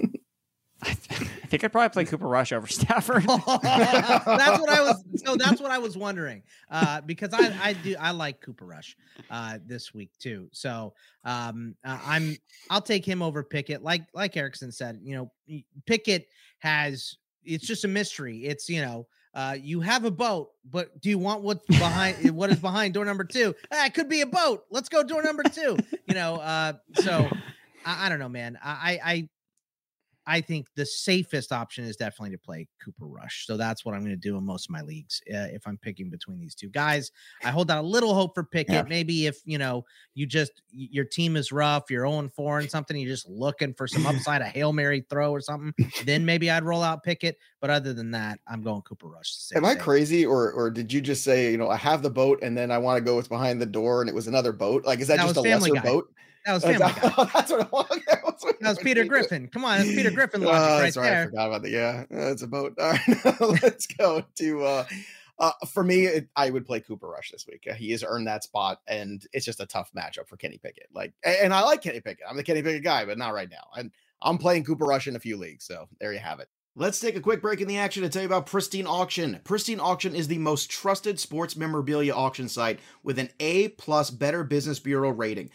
Speaker 7: I think I'd probably play Cooper Rush over Stafford.
Speaker 6: That's what I was. So that's what I was wondering, uh, because I I do I like Cooper Rush uh, this week too. So um, uh, I'm I'll take him over Pickett. Like like Erickson said, you know, Pickett has it's just a mystery. It's you know. Uh, you have a boat, but do you want what's behind what is behind door number two? Ah, it could be a boat. Let's go door number two. You know, uh, so I, I don't know, man. I, I I think the safest option is definitely to play Cooper Rush. So that's what I'm going to do in most of my leagues uh, if I'm picking between these two guys. I hold out a little hope for Pickett.
Speaker 5: Yeah.
Speaker 6: Maybe if, you know, you just your team is rough, you're oh and four and something, you're just looking for some upside, a Hail Mary throw or something, then maybe I'd roll out Pickett. But other than that, I'm going Cooper Rush. to
Speaker 5: Am I
Speaker 6: save.
Speaker 5: crazy, or or did you just say, you know, I have the boat and then I want to go what's behind the door and it was another boat? Like, is that,
Speaker 6: That
Speaker 5: just a
Speaker 6: was Family
Speaker 5: lesser
Speaker 6: Guy.
Speaker 5: boat?
Speaker 6: That was
Speaker 5: That's,
Speaker 6: Family Guy.
Speaker 5: that's what I want. That was, what
Speaker 6: That was
Speaker 5: I
Speaker 6: Peter
Speaker 5: thinking.
Speaker 6: Griffin. Come on, that's Peter Griffin
Speaker 5: Oh,
Speaker 6: logic right
Speaker 5: that's right. I
Speaker 6: there.
Speaker 5: forgot about that. Yeah, that's a boat. All right, let's go to. Uh, uh, for me, it, I would play Cooper Rush this week. Uh, he has earned that spot, and it's just a tough matchup for Kenny Pickett. Like, and, and I like Kenny Pickett. I'm the Kenny Pickett guy, but not right now. And I'm playing Cooper Rush in a few leagues, so there you have it. Let's take a quick break in the action to tell you about Pristine Auction. Pristine Auction is the most trusted sports memorabilia auction site with an A plus Better Business Bureau rating.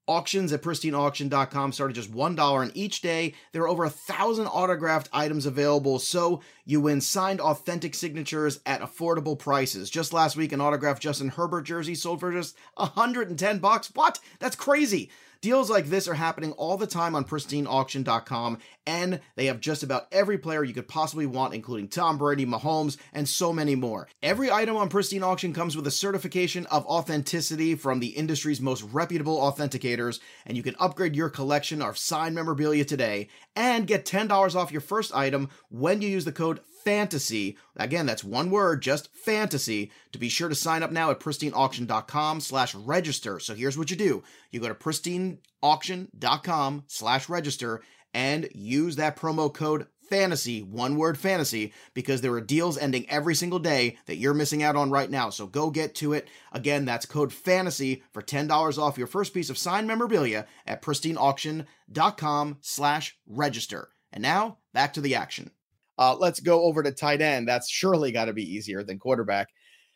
Speaker 5: Auctions at pristine auction dot com start at just one dollar, and each day there are over a thousand autographed items available, so you win signed authentic signatures at affordable prices. Just last week, an autographed Justin Herbert jersey sold for just one hundred ten bucks. What? That's crazy. Deals like this are happening all the time on pristine auction dot com, and they have just about every player you could possibly want, including Tom Brady, Mahomes, and so many more. Every item on Pristine Auction comes with a certification of authenticity from the industry's most reputable authenticators, and you can upgrade your collection of signed memorabilia today and get ten dollars off your first item when you use the code FANTASY. Again, that's one word, just fantasy. To be sure to sign up now at pristine auction dot com slash register. So here's what you do. You go to pristine auction dot com slash register and use that promo code FANTASY, one word fantasy, because there are deals ending every single day that you're missing out on right now. So go get to it. Again, that's code FANTASY for ten dollars off your first piece of signed memorabilia at pristine auction dot com slash register. And now, back to the action.
Speaker 2: Uh, let's go over to tight end. That's surely got to be easier than quarterback.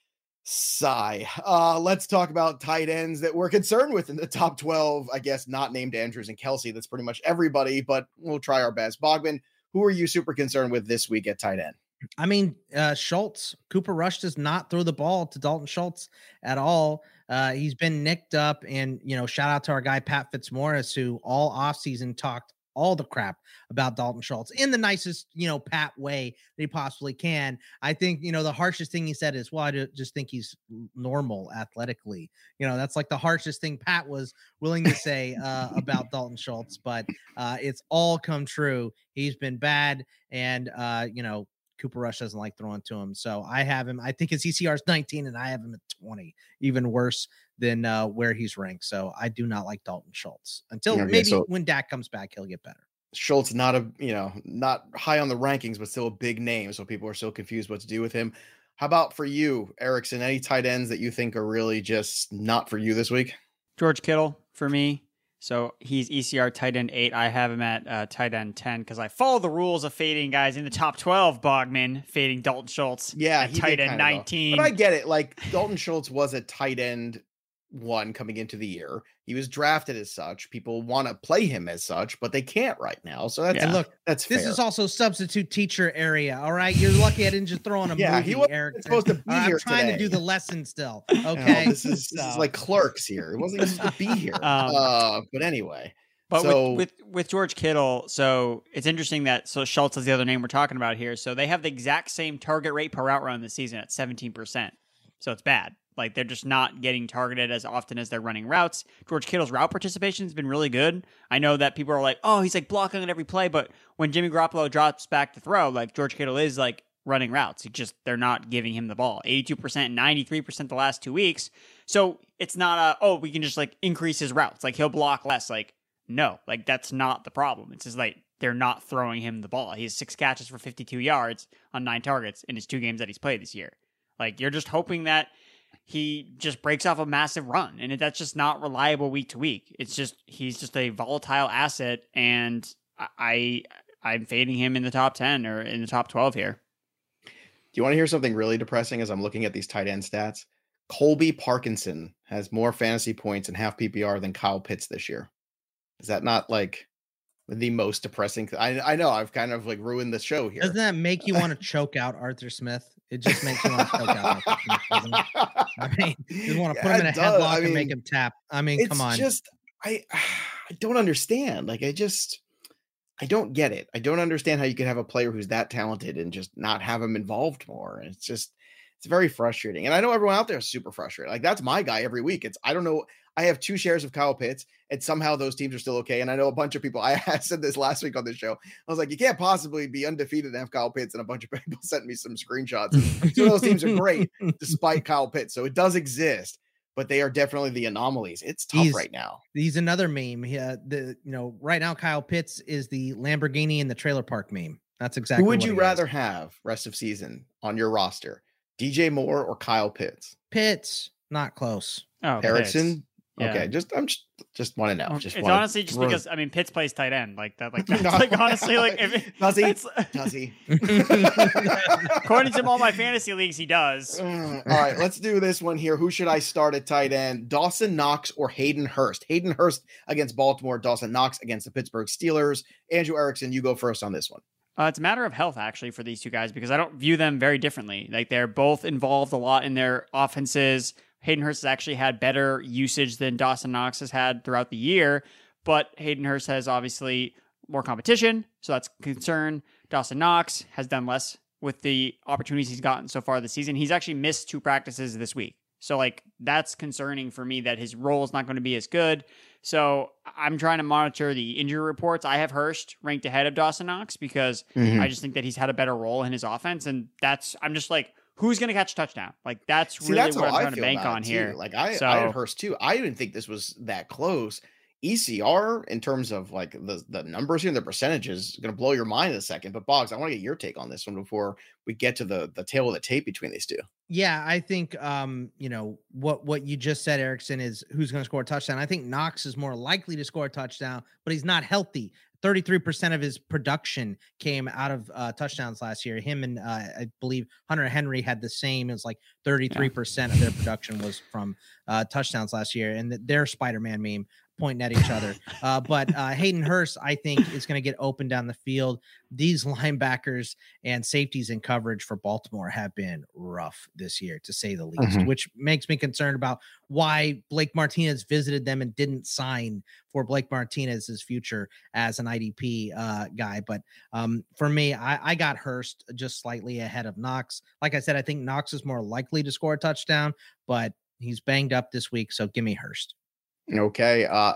Speaker 2: Sigh. Uh, let's talk about tight ends that we're concerned with in the top twelve. I guess not named Andrews and Kelsey. That's pretty much everybody, but we'll try our best. Bogman, who are you super concerned with this week at tight end?
Speaker 6: I mean, uh, Schultz. Cooper Rush does not throw the ball to Dalton Schultz at all. Uh, he's been nicked up, and, you know, shout out to our guy, Pat Fitzmaurice, who all offseason talked all the crap about Dalton Schultz in the nicest, you know, Pat way that he possibly can. I think, you know, the harshest thing he said is, well, I just think he's normal athletically. You know, that's like the harshest thing Pat was willing to say uh, about Dalton Schultz, but uh, it's all come true. He's been bad. And, uh, you know, Cooper Rush doesn't like throwing to him. So I have him, I think his E C R is nineteen and I have him at twenty, even worse than uh, where he's ranked. So I do not like Dalton Schultz until okay, maybe so when Dak comes back, he'll get better.
Speaker 2: Schultz, not a, you know, not high on the rankings, but still a big name. So people are still confused what to do with him. How about for you, Erickson? Any tight ends that you think are really just not for you this week?
Speaker 7: George Kittle for me. So he's E C R tight end eight. I have him at uh, tight end ten because I follow the rules of fading guys in the top twelve. Bogman fading Dalton Schultz.
Speaker 2: Yeah,
Speaker 7: at tight end nineteen.
Speaker 2: But I get it. Like Dalton Schultz was a tight end one coming into the year. He was drafted as such. People want to play him as such, but they can't right now. So that's
Speaker 6: yeah. and look,
Speaker 2: that's
Speaker 6: this
Speaker 2: fair.
Speaker 6: is also substitute teacher area. All right, you're lucky I didn't just throw on a
Speaker 2: yeah,
Speaker 6: movie.
Speaker 2: He was
Speaker 6: Eric,
Speaker 2: supposed to be
Speaker 6: uh,
Speaker 2: here
Speaker 6: I'm trying
Speaker 2: today.
Speaker 6: to do the lesson still. Okay,
Speaker 2: no, this is this so. is like Clerks here. It wasn't supposed to be here. Um, uh, but anyway.
Speaker 7: But
Speaker 2: so,
Speaker 7: with, with with George Kittle, so it's interesting that so Schultz is the other name we're talking about here. So they have the exact same target rate per route run this season at seventeen percent. So it's bad. Like they're just not getting targeted as often as they're running routes. George Kittle's route participation has been really good. I know that people are like, oh, he's like blocking on every play, but when Jimmy Garoppolo drops back to throw, like George Kittle is like running routes. He just they're not giving him the ball. eighty-two percent, ninety-three percent the last two weeks. So it's not a oh, we can just like increase his routes. Like he'll block less. Like no, like that's not the problem. It's just like they're not throwing him the ball. He has six catches for fifty-two yards on nine targets in his two games that he's played this year. Like you're just hoping that he just breaks off a massive run, and that's just not reliable week to week. It's just he's just a volatile asset, and I I'm fading him in the top ten or in the top twelve here.
Speaker 2: Do you want to hear something really depressing? As I'm looking at these tight end stats, Colby Parkinson has more fantasy points in half P P R than Kyle Pitts this year. Is that not like the most depressing? Th- I I know I've kind of like ruined the show here.
Speaker 6: Doesn't that make you want to choke out Arthur Smith? It just makes you want to choke out Arthur Smith, doesn't it? I mean, you want to put
Speaker 2: yeah,
Speaker 6: him in a
Speaker 2: does.
Speaker 6: headlock
Speaker 2: I mean,
Speaker 6: and make him tap. I mean,
Speaker 2: it's
Speaker 6: come on.
Speaker 2: Just I I don't understand. Like I just I don't get it. I don't understand how you could have a player who's that talented and just not have him involved more. And it's just it's very frustrating. And I know everyone out there is super frustrated. Like that's my guy every week. It's I don't know. I have two shares of Kyle Pitts, and somehow those teams are still okay. And I know a bunch of people, I said this last week on the show. I was like, you can't possibly be undefeated and have Kyle Pitts. And a bunch of people sent me some screenshots. Two of those teams are great despite Kyle Pitts. So it does exist, but they are definitely the anomalies. It's tough
Speaker 6: he's,
Speaker 2: right now.
Speaker 6: He's another meme. He, uh, the you know, right now, Kyle Pitts is the Lamborghini in the trailer park meme. That's exactly
Speaker 2: Who would
Speaker 6: what
Speaker 2: you
Speaker 6: he
Speaker 2: rather
Speaker 6: is.
Speaker 2: have rest of season on your roster? D J Moore or Kyle Pitts?
Speaker 6: Pitts, not close.
Speaker 7: Oh,
Speaker 2: Erickson?
Speaker 7: Pitts. Yeah.
Speaker 2: Okay, just I'm just just want to know. Just
Speaker 7: it's
Speaker 2: wanna
Speaker 7: honestly just
Speaker 2: throw-
Speaker 7: because I mean Pitts plays tight end like that. Like that's like honestly like if
Speaker 2: does he?
Speaker 7: it's-
Speaker 2: Does he?
Speaker 7: according to all my fantasy leagues, he does.
Speaker 2: Uh, all right, let's do this one here. Who should I start at tight end? Dawson Knox or Hayden Hurst? Hayden Hurst against Baltimore. Dawson Knox against the Pittsburgh Steelers. Andrew Erickson, you go first on this one.
Speaker 7: Uh, it's a matter of health, actually, for these two guys because I don't view them very differently. Like they're both involved a lot in their offenses. Hayden Hurst has actually had better usage than Dawson Knox has had throughout the year, but Hayden Hurst has obviously more competition, so that's a concern. Dawson Knox has done less with the opportunities he's gotten so far this season. He's actually missed two practices this week. So, like, that's concerning for me that his role is not going to be as good. So, I'm trying to monitor the injury reports. I have Hurst ranked ahead of Dawson Knox because
Speaker 2: Mhm.
Speaker 7: I just think that he's had a better role in his offense. And that's, I'm just like, who's going to catch a touchdown? Like, that's
Speaker 2: See,
Speaker 7: really
Speaker 2: that's
Speaker 7: what
Speaker 2: how
Speaker 7: I'm
Speaker 2: I
Speaker 7: trying to
Speaker 2: feel
Speaker 7: bank
Speaker 2: about
Speaker 7: on
Speaker 2: it,
Speaker 7: here.
Speaker 2: too. Like I,
Speaker 7: So-
Speaker 2: I had Hurst too. I didn't think this was that close. E C R in terms of like the the numbers here and the percentages is going to blow your mind in a second. But Boggs, I want to get your take on this one before we get to the the tail of the tape between these two.
Speaker 6: Yeah, I think um, you know what what you just said, Erickson, is who's going to score a touchdown. I think Knox is more likely to score a touchdown, but he's not healthy. thirty-three percent of his production came out of uh, touchdowns last year. Him and uh, I believe Hunter Henry had the same. It was like thirty-three percent of their production was from uh, touchdowns last year, and their Spider-Man meme pointing at each other. Uh, but uh, Hayden Hurst, I think, is going to get open down the field. These linebackers and safeties in coverage for Baltimore have been rough this year, to say the least,
Speaker 2: Mhm.
Speaker 6: which makes me concerned about why Blake Martinez visited them and didn't sign for Blake Martinez's future as an I D P uh, guy. But um, for me, I, I got Hurst just slightly ahead of Knox. Like I said, I think Knox is more likely to score a touchdown, but he's banged up this week. So give me Hurst.
Speaker 2: Okay, uh,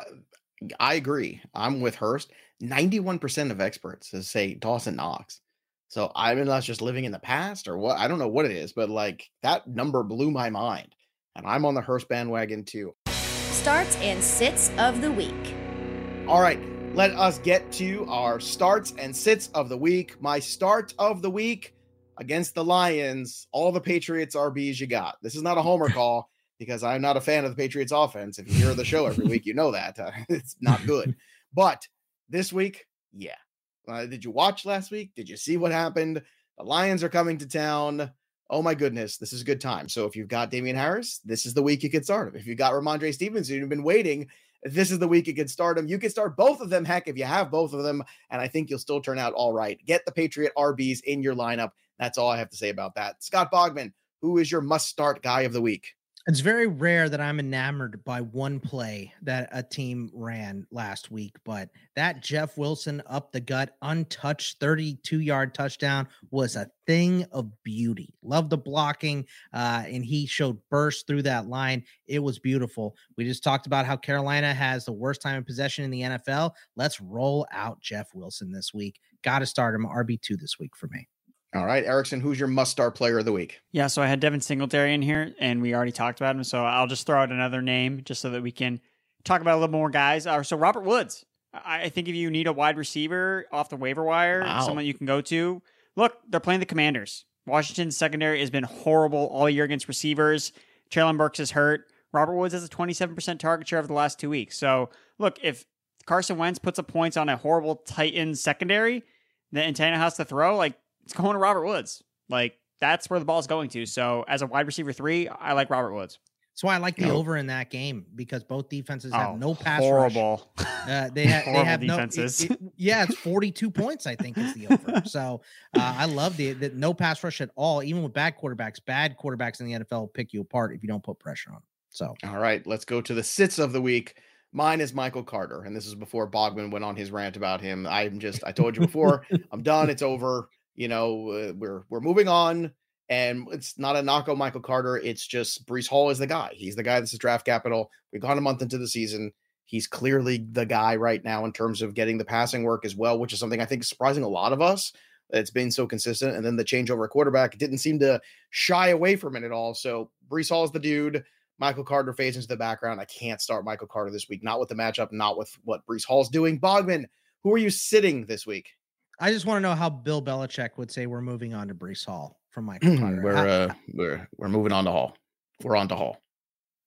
Speaker 2: I agree. I'm with Hurst. ninety-one percent of experts say Dawson Knox. So I mean, that's just living in the past or what? I don't know what it is, but like that number blew my mind. And I'm on the Hurst bandwagon too.
Speaker 8: Starts and sits of the week.
Speaker 2: All right, let us get to our starts and sits of the week. My start of the week against the Lions, all the Patriots R Bs you got. This is not a homer call because I'm not a fan of the Patriots offense. If you hear the show every week, you know that. Uh, it's not good. But this week, yeah. Uh, did you watch last week? Did you see what happened? The Lions are coming to town. Oh my goodness, this is a good time. So if you've got Damian Harris, this is the week you could start him. If you've got Ramondre Stevenson, you've been waiting, this is the week you could start him. You can start both of them. Heck, if you have both of them, and I think you'll still turn out all right. Get the Patriot R Bs in your lineup. That's all I have to say about that. Scott Bogman, who is your must-start guy of the week?
Speaker 6: It's very rare that I'm enamored by one play that a team ran last week, but that Jeff Wilson up the gut, untouched thirty-two yard touchdown was a thing of beauty. Love the blocking, uh, and he showed burst through that line. It was beautiful. We just talked about how Carolina has the worst time of possession in the N F L. Let's roll out Jeff Wilson this week. Got to start him R B two this week for me.
Speaker 2: All right, Erickson, who's your must-start player of the week?
Speaker 7: Yeah, so I had Devin Singletary in here, and we already talked about him. So I'll just throw out another name just so that we can talk about a little more guys. Uh, so Robert Woods. I, I think if you need a wide receiver off the waiver wire,
Speaker 2: Wow.
Speaker 7: someone you can go to, look, they're playing the Commanders. Washington's secondary has been horrible all year against receivers. Traylon Burks is hurt. Robert Woods has a twenty-seven percent target share over the last two weeks. So look, if Carson Wentz puts up points on a horrible Titans secondary, then Tannehill has to throw, like, it's going to Robert Woods. Like, that's where the ball is going to. So as a wide receiver three, I like Robert Woods.
Speaker 6: That's why I like the
Speaker 2: No.
Speaker 6: over in that game, because both defenses have
Speaker 7: Oh,
Speaker 6: no pass
Speaker 7: horrible.
Speaker 6: rush. Uh, they, ha- they
Speaker 7: Horrible
Speaker 6: have
Speaker 7: defenses.
Speaker 6: no. It, it, yeah, it's forty-two points. I think is the over. So uh, I love the, the no pass rush at all. Even with bad quarterbacks, bad quarterbacks in the N F L will pick you apart if you don't put pressure on them. So
Speaker 2: All right, let's go to the sits of the week. Mine is Michael Carter, and this is before Bogman went on his rant about him. I'm just, I told you before, I'm done. It's over. You know, uh, we're we're moving on, and it's not a knock on Michael Carter. It's just Breece Hall is the guy. He's the guy that's his draft capital. We've gone a month into the season. He's clearly the guy right now in terms of getting the passing work as well, which is something I think is surprising a lot of us. It's been so consistent, and then the changeover at quarterback didn't seem to shy away from it at all. So Breece Hall is the dude. Michael Carter fades into the background. I can't start Michael Carter this week, not with the matchup, not with what Breece Hall's doing. Bogman, who are you sitting this week?
Speaker 6: I just want to know how Bill Belichick would say we're moving on to Breece Hall from Michael Carter.
Speaker 2: we're
Speaker 6: How-
Speaker 2: uh, we're we're moving on to Hall. We're on to Hall.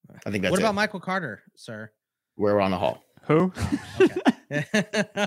Speaker 2: I think that's
Speaker 6: What
Speaker 2: it.
Speaker 6: about Michael Carter, sir?
Speaker 2: We're on the hall.
Speaker 4: Who?
Speaker 6: Oh, okay.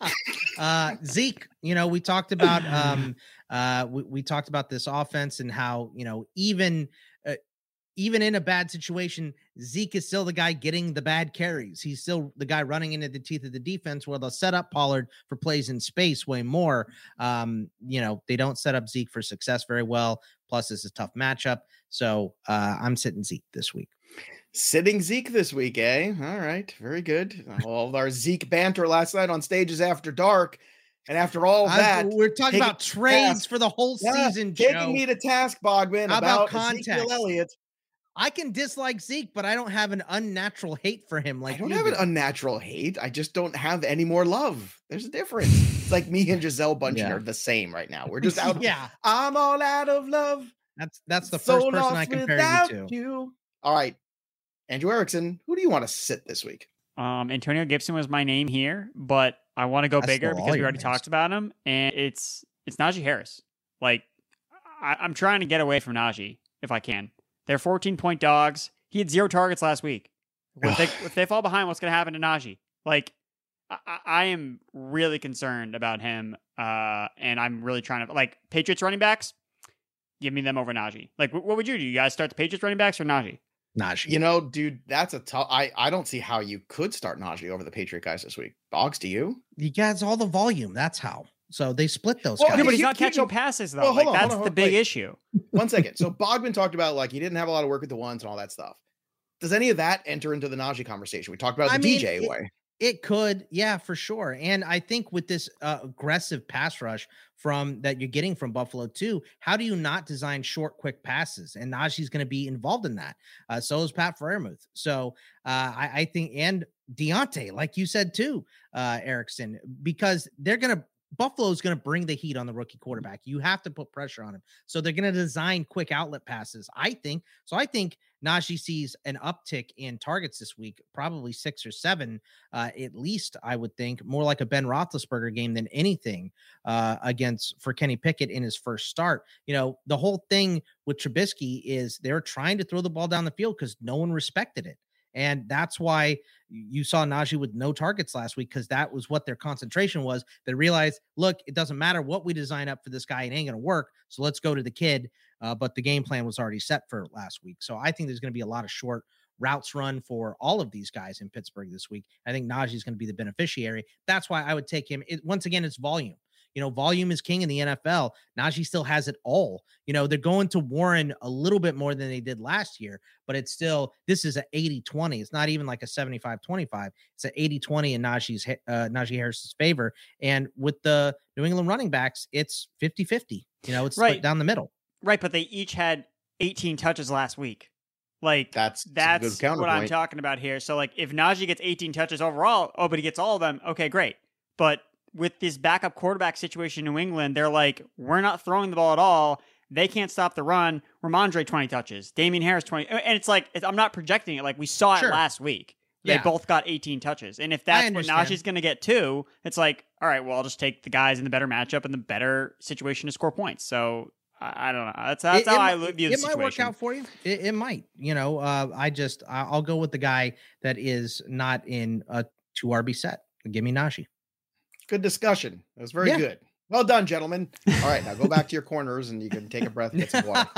Speaker 6: uh, Zeke, you know, we talked about um, uh, we, we talked about this offense and how, you know, even uh, even in a bad situation, Zeke is still the guy getting the bad carries. He's still the guy running into the teeth of the defense where they'll set up Pollard for plays in space way more. Um, you know, they don't set up Zeke for success very well. Plus, it's a tough matchup. So uh, I'm sitting Zeke this week.
Speaker 2: Sitting Zeke this week, eh? All right. Very good. All of our Zeke banter last night on Stages After Dark. And after all that,
Speaker 6: I, we're talking about trades task. for the whole
Speaker 2: yeah,
Speaker 6: season,
Speaker 2: taking
Speaker 6: Joe.
Speaker 2: me to task, Bogman,
Speaker 6: How
Speaker 2: about,
Speaker 6: about context?
Speaker 2: Ezekiel Elliott.
Speaker 6: I can dislike Zeke, but I don't have an unnatural hate for him. Like
Speaker 2: I don't
Speaker 6: you
Speaker 2: have
Speaker 6: do.
Speaker 2: an unnatural hate. I just don't have any more love. There's a difference. It's like me and Gisele Bundchen
Speaker 6: Yeah.
Speaker 2: are the same right now. We're just out.
Speaker 6: yeah,
Speaker 2: I'm all out of love.
Speaker 6: That's that's the
Speaker 2: so
Speaker 6: first person I compare you to.
Speaker 2: You. All right, Andrew Erickson, who do you want to sit this week?
Speaker 7: Um, Antonio Gibson was my name here, but I want to go
Speaker 6: That's
Speaker 7: bigger
Speaker 6: still all
Speaker 7: because we
Speaker 6: your
Speaker 7: already
Speaker 6: names.
Speaker 7: talked about him, and it's it's Najee Harris. Like I, I'm trying to get away from Najee if I can. They're fourteen point dogs. He had zero targets last week. If they, if they fall behind, what's going to happen to Najee? Like I, I am really concerned about him, uh, and I'm really trying to like Patriots running backs. Give me them over Najee. Like, what would you do? You guys start the Patriots running backs or Najee?
Speaker 6: Najee.
Speaker 2: You know, dude, that's a tough. I I don't see how you could start Najee over the Patriot guys this week. Boggs, do you?
Speaker 6: He gets all the volume. That's how. So they split those
Speaker 2: Well,
Speaker 6: guys.
Speaker 7: No, but he's
Speaker 2: you-
Speaker 7: not
Speaker 2: you
Speaker 7: catching
Speaker 2: know-
Speaker 7: passes though.
Speaker 2: well, hold
Speaker 7: like
Speaker 2: on,
Speaker 7: that's
Speaker 2: hold on, hold
Speaker 7: the
Speaker 2: on.
Speaker 7: big
Speaker 2: Wait.
Speaker 7: issue.
Speaker 2: One second. So Bogman talked about like he didn't have a lot of work with the ones and all that stuff. Does any of that enter into the Najee conversation? We talked about the
Speaker 6: I mean,
Speaker 2: D J
Speaker 6: it-
Speaker 2: way.
Speaker 6: It could, yeah, for sure. And I think with this uh, aggressive pass rush from that you're getting from Buffalo too, how do you not design short, quick passes? And Najee's going to be involved in that. Uh, so is Pat Freiermuth. So uh, I, I think, and Deontay, like you said too, uh, Erickson, because they're going to. Buffalo's going to bring the heat on the rookie quarterback. You have to put pressure on him. So they're going to design quick outlet passes, I think. So I think Najee sees an uptick in targets this week, probably six or seven, uh, at least, I would think, more like a Ben Roethlisberger game than anything uh, against for Kenny Pickett in his first start. You know, the whole thing with Trubisky is they're trying to throw the ball down the field because no one respected it. And that's why you saw Najee with no targets last week, because that was what their concentration was. They realized, look, it doesn't matter what we design up for this guy. It ain't going to work. So let's go to the kid. Uh, but the game plan was already set for last week. So I think there's going to be a lot of short routes run for all of these guys in Pittsburgh this week. I think Najee is going to be the beneficiary. That's why I would take him. It, once again, it's volume. You know, volume is king in the N F L. Najee still has it all. You know, they're going to Warren a little bit more than they did last year, but it's still, this is an eighty twenty. It's not even like a seventy-five twenty-five. It's an eighty twenty in Najee's, uh, Najee Harris's favor. And with the New England running backs, it's fifty-fifty. You know, it's
Speaker 7: Right.
Speaker 6: split down the middle.
Speaker 7: Right, but they each had eighteen touches last week. Like
Speaker 2: That's
Speaker 7: that's
Speaker 2: a good
Speaker 7: what I'm
Speaker 2: counterpoint.
Speaker 7: talking about here. So like if Najee gets eighteen touches overall, oh, but he gets all of them, okay, great. But with this backup quarterback situation in New England, they're like, we're not throwing the ball at all. They can't stop the run. Ramondre twenty touches, Damian Harris twenty, and it's like it's, I'm not projecting it. Like we saw
Speaker 6: Sure.
Speaker 7: it last week. They
Speaker 6: Yeah.
Speaker 7: both got eighteen touches, and if that's what
Speaker 6: understand.
Speaker 7: Najee's going to get too, it's like, all right, well, I'll just take the guys in the better matchup and the better situation to score points. So I, I don't know. That's that's
Speaker 6: It-
Speaker 7: how
Speaker 6: it
Speaker 7: I
Speaker 6: mi-
Speaker 7: view the
Speaker 6: It might
Speaker 7: situation.
Speaker 6: work out for you. It, it might. You know, uh, I just I- I'll go with the guy that is not in a two R B set. Give me Najee.
Speaker 2: Good discussion. That was very
Speaker 6: Yeah.
Speaker 2: good. Well done, gentlemen. All right, now go back to your corners and you can take a breath and get some water.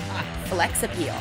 Speaker 8: Flex appeal.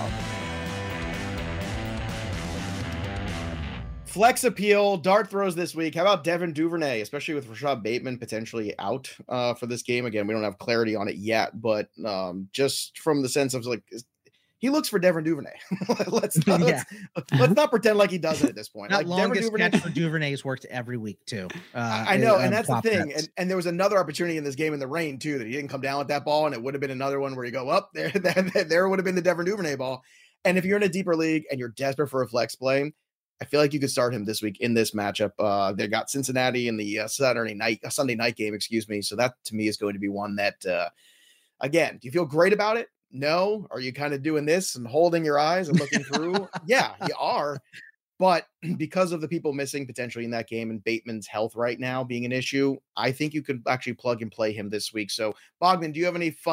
Speaker 2: Flex appeal, dart throws this week. How about Devin Duvernay, especially with Rashad Bateman potentially out uh, for this game? Again, we don't have clarity on it yet, but um, just from the sense of like, is- he looks for Devin Duvernay. let's, not,
Speaker 6: Yeah.
Speaker 2: let's, let's not pretend like he doesn't at this point.
Speaker 6: That
Speaker 2: Like Devin
Speaker 6: longest
Speaker 2: Duvernay,
Speaker 6: catch for Duvernay's worked every week too. Uh,
Speaker 2: I know,
Speaker 6: on
Speaker 2: and that's the
Speaker 6: prop
Speaker 2: thing.
Speaker 6: bets.
Speaker 2: And, and there was another opportunity in this game in the rain too that he didn't come down with that ball, and it would have been another one where you go up there. There, there would have been the Devin Duvernay ball. And if you're in a deeper league and you're desperate for a flex play, I feel like you could start him this week in this matchup. Uh, they got Cincinnati in the uh, Saturday night, uh, Sunday night game, excuse me. So that to me is going to be one that, uh, again, do you feel great about it? No. Are you kind of doing this and holding your eyes and looking through? Yeah, you are. But because of the people missing potentially in that game and Bateman's health right now being an issue, I think you could actually plug and play him this week. So, Bogman, do you have any fun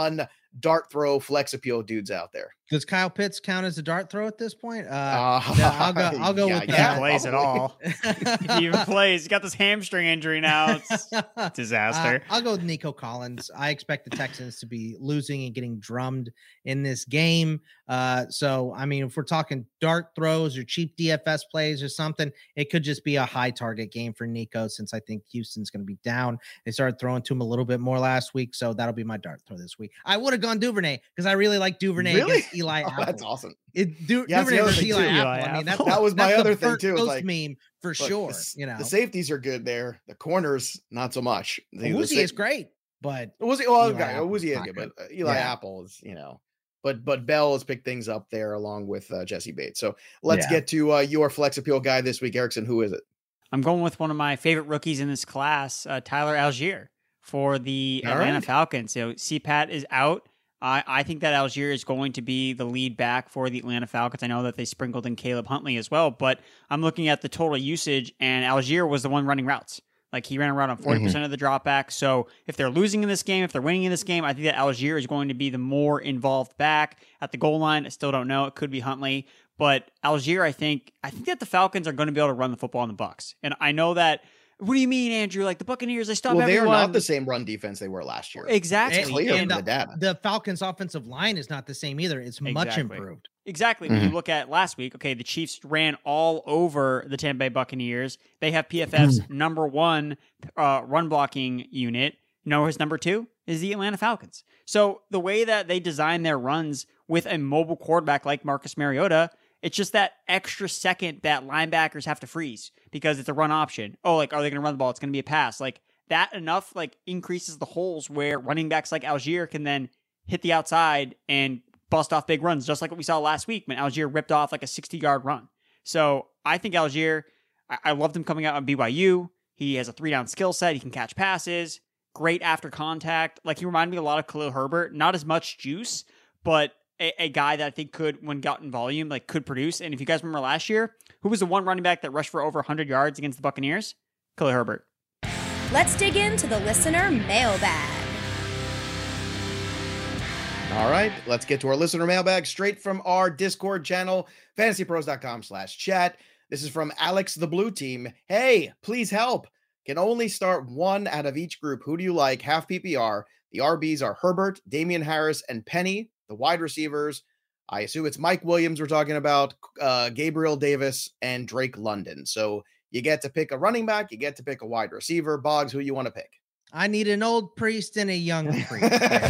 Speaker 2: dart throw flex appeal dudes out there.
Speaker 6: Does Kyle Pitts count as a dart throw at this point? Uh,
Speaker 2: Uh,
Speaker 6: no, I'll go. I'll go
Speaker 2: yeah,
Speaker 6: with
Speaker 7: He
Speaker 2: yeah,
Speaker 6: that.
Speaker 7: plays at
Speaker 2: probably.
Speaker 7: all. If he even plays, he got this hamstring injury now. It's a disaster.
Speaker 6: Uh, I'll go with Nico Collins. I expect the Texans to be losing and getting drummed in this game. Uh, so, I mean, if we're talking dart throws or cheap D F S plays or something, it could just be a high target game for Nico, since I think Houston's going to be down. They started throwing to him a little bit more last week, so that'll be my dart throw this week. I would have gone Duvernay because I really like Duvernay
Speaker 2: Really?
Speaker 6: against Eli
Speaker 2: Oh,
Speaker 6: Apple.
Speaker 2: that's awesome.
Speaker 6: It, du-
Speaker 2: Yeah, that's the
Speaker 6: Duvernay
Speaker 2: other
Speaker 6: versus
Speaker 2: thing,
Speaker 6: Eli
Speaker 2: too.
Speaker 6: Apple.
Speaker 7: Eli
Speaker 6: I mean, that's,
Speaker 7: Apple.
Speaker 2: That was my
Speaker 6: that's the
Speaker 2: other thing,
Speaker 6: Burt
Speaker 2: too. It's
Speaker 6: Ghost
Speaker 2: like,
Speaker 6: meme for
Speaker 2: Look,
Speaker 6: sure.
Speaker 2: the s-
Speaker 6: You know,
Speaker 2: the safeties are good there. The corners, not so much. The, the
Speaker 6: Uzi
Speaker 2: sa-
Speaker 6: is great, but
Speaker 2: Uzi, well,
Speaker 6: Eli
Speaker 2: okay,
Speaker 6: Apple's
Speaker 2: Uzi is
Speaker 6: not
Speaker 2: good,
Speaker 6: good.
Speaker 2: but uh, Eli
Speaker 6: Yeah.
Speaker 2: Apple is, you know, but but Bell has picked things up there along with uh, Jesse Bates. So let's
Speaker 6: Yeah.
Speaker 2: get to uh, your flex appeal guy this week, Erickson. Who is it?
Speaker 7: I'm going with one of my favorite rookies in this class, uh, Tyler Algier, for the
Speaker 2: All
Speaker 7: Atlanta
Speaker 2: right.
Speaker 7: Falcons. So C PAT is out. I, I think that Algier is going to be the lead back for the Atlanta Falcons. I know that they sprinkled in Caleb Huntley as well, but I'm looking at the total usage, and Algier was the one running routes. Like, he ran around on forty percent of the drop back. So if they're losing in this game, if they're winning in this game, I think that Algier is going to be the more involved back at the goal line. I still don't know. It could be Huntley. But Algier, I think, I think that the Falcons are going to be able to run the football on the Bucs. And I know that, what do you mean, Andrew? Like, the Buccaneers, they stop
Speaker 2: Well, they are
Speaker 7: everyone.
Speaker 2: not the same run defense they were last year.
Speaker 7: Exactly.
Speaker 2: It's clear
Speaker 6: And
Speaker 2: from
Speaker 6: the,
Speaker 2: the data.
Speaker 6: the Falcons' offensive line is not the same either. It's much
Speaker 7: Exactly.
Speaker 6: improved.
Speaker 7: Exactly. When you look at last week, okay, the Chiefs ran all over the Tampa Bay Buccaneers. They have P F F's number one uh, run blocking unit. You know who's number two? Is the Atlanta Falcons. So the way that they design their runs with a mobile quarterback like Marcus Mariota, it's just that extra second that linebackers have to freeze because it's a run option. Oh, like, are they going to run the ball? It's going to be a pass. Like, that enough like increases the holes where running backs like Algier can then hit the outside and bust off big runs, just like what we saw last week when Algier ripped off like a sixty-yard run. So I think Algier, I, I loved him coming out on B Y U. He has a three-down skill set. He can catch passes. Great after contact. Like, he reminded me a lot of Khalil Herbert. Not as much juice, but a, a guy that I think could, when got in volume, like could produce. And if you guys remember last year, who was the one running back that rushed for over one hundred yards against the Buccaneers? Khalil Herbert.
Speaker 8: Let's dig into the listener mailbag.
Speaker 2: All right, let's get to our listener mailbag straight from our Discord channel, fantasypros.com slash chat. This is from Alex the Blue Team. Hey, please help. Can only start one out of each group. Who do you like? Half P P R. The R Bs are Herbert, Damian Harris, and Penny. The wide receivers, I assume it's Mike Williams we're talking about, uh, Gabriel Davis, and Drake London. So you get to pick a running back, you get to pick a wide receiver. Boggs, who you want to pick?
Speaker 6: I need an old priest and a young priest.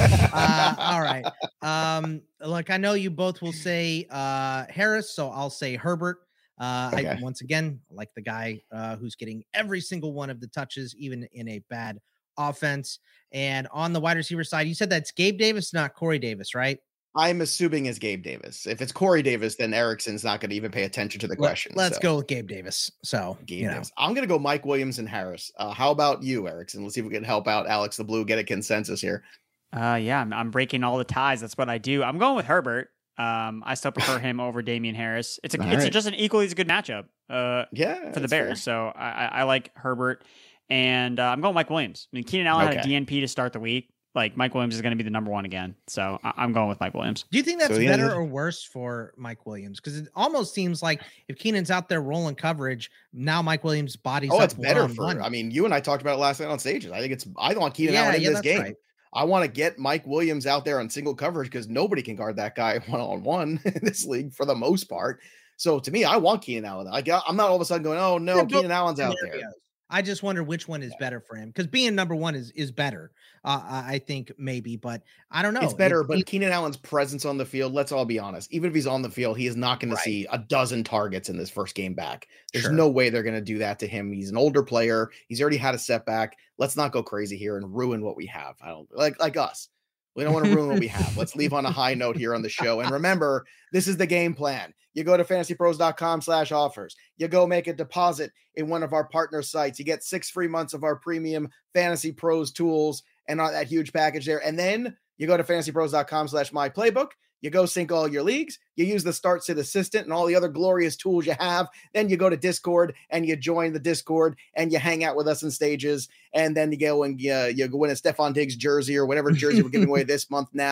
Speaker 6: uh, all right. Um, look, I know you both will say uh, Harris, so I'll say Herbert. Uh,
Speaker 2: Okay.
Speaker 6: I once again like the guy uh, who's getting every single one of the touches, even in a bad offense. And on the wide receiver side, you said that's Gabe Davis, not Corey Davis, right?
Speaker 2: I'm assuming it's Gabe Davis. If it's Corey Davis, then Erickson's not going to even pay attention to the question.
Speaker 6: Let's
Speaker 2: so.
Speaker 6: go with Gabe Davis. So,
Speaker 2: Gabe
Speaker 6: you know.
Speaker 2: Davis. I'm going to go Mike Williams and Harris. Uh, how about you, Erickson? Let's see if we can help out Alex the Blue get a consensus here.
Speaker 7: Uh, yeah, I'm, I'm breaking all the ties. That's what I do. I'm going with Herbert. Um, I still prefer him over Damian Harris. It's a,
Speaker 2: All
Speaker 7: it's a,
Speaker 2: right.
Speaker 7: just an equally as good matchup. Uh,
Speaker 2: Yeah,
Speaker 7: for the
Speaker 2: that's
Speaker 7: Bears.
Speaker 2: fair.
Speaker 7: So I, I, I like Herbert, and uh, I'm going Mike Williams. I mean, Keenan Allen had a
Speaker 2: Okay.
Speaker 7: D N P to start the week. Like, Mike Williams is going to be the number one again. So I, I'm going with Mike Williams.
Speaker 6: Do you think that's
Speaker 2: So the end
Speaker 6: better
Speaker 2: of-
Speaker 6: or worse for Mike Williams? Because it almost seems like if Keenan's out there rolling coverage, now Mike Williams' body's
Speaker 2: Oh,
Speaker 6: up
Speaker 2: it's better for.
Speaker 6: one-on-one.
Speaker 2: I mean, you and I talked about it last night on stages. I think it's. I want Keenan
Speaker 6: Yeah,
Speaker 2: Allen in
Speaker 6: yeah,
Speaker 2: this
Speaker 6: that's
Speaker 2: game.
Speaker 6: right.
Speaker 2: I want to get Mike Williams out there on single coverage because nobody can guard that guy one on one in this league for the most part. So to me, I want Keenan Allen. I got, I'm not all of a sudden going, oh no,
Speaker 6: They're both
Speaker 2: Keenan Allen's out there.
Speaker 6: scenarios. I just wonder which one is better for him because being number one is is better. Uh, I I think maybe, but I don't know.
Speaker 2: It's better,
Speaker 6: It-
Speaker 2: but
Speaker 6: it-
Speaker 2: Keenan Allen's presence on the field, let's all be honest. Even if he's on the field, he is not going to
Speaker 6: Right.
Speaker 2: see a dozen targets in this first game back. There's
Speaker 6: Sure.
Speaker 2: no way they're going to do that to him. He's an older player. He's already had a setback. Let's not go crazy here and ruin what we have. I don't like like us. We don't want to ruin what we have. Let's leave on a high note here on the show. And remember, this is the game plan. You go to fantasypros.com slash offers. You go make a deposit in one of our partner sites. You get six free months of our premium Fantasy Pros tools and all that huge package there. And then you go to fantasypros.com slash my playbook. You go sync all your leagues. You use the Start Sit Assistant and all the other glorious tools you have. Then you go to Discord and you join the Discord and you hang out with us in stages. And then you go and you, you go win a Stephon Diggs jersey or whatever jersey we're giving away this month now.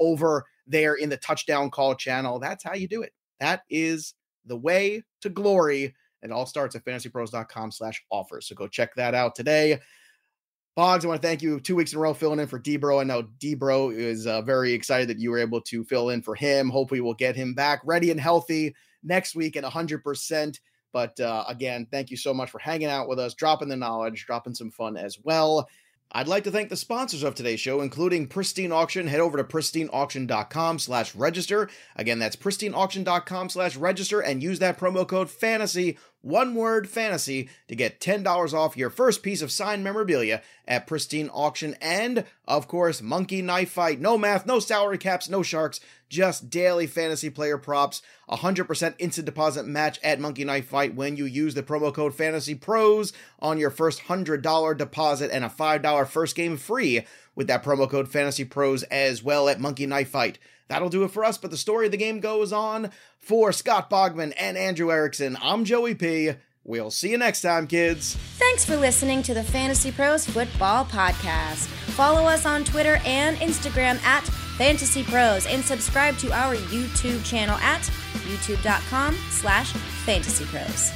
Speaker 2: over there in the Touchdown Call channel. That's how you do it. That is the way to glory. It all starts at fantasypros.com slash offers. So go check that out today. Boggs, I want to thank you two weeks in a row filling in for Debro. I know Debro is uh, very excited that you were able to fill in for him. Hopefully we'll get him back ready and healthy next week at one hundred percent. But uh, again, thank you so much for hanging out with us, dropping the knowledge, dropping some fun as well. I'd like to thank the sponsors of today's show, including Pristine Auction. Head over to pristineauction.com slash register. Again, that's pristineauction.com slash register and use that promo code FANTASY, one word fantasy, to get ten dollars off your first piece of signed memorabilia at Pristine Auction. And, of course, Monkey Knife Fight. No math, no salary caps, no sharks, just daily fantasy player props. one hundred percent instant deposit match at Monkey Knife Fight when you use the promo code FANTASYPROS on your first one hundred dollars deposit, and a five dollars first game free with that promo code FANTASYPROS as well at Monkey Knife Fight. That'll do it for us, but the story of the game goes on. For Scott Bogman and Andrew Erickson, I'm Joey P. We'll see you next time, kids.
Speaker 8: Thanks for listening to the Fantasy Pros Football Podcast. Follow us on Twitter and Instagram at Fantasy Pros and subscribe to our YouTube channel at youtube.com slash Fantasy Pros.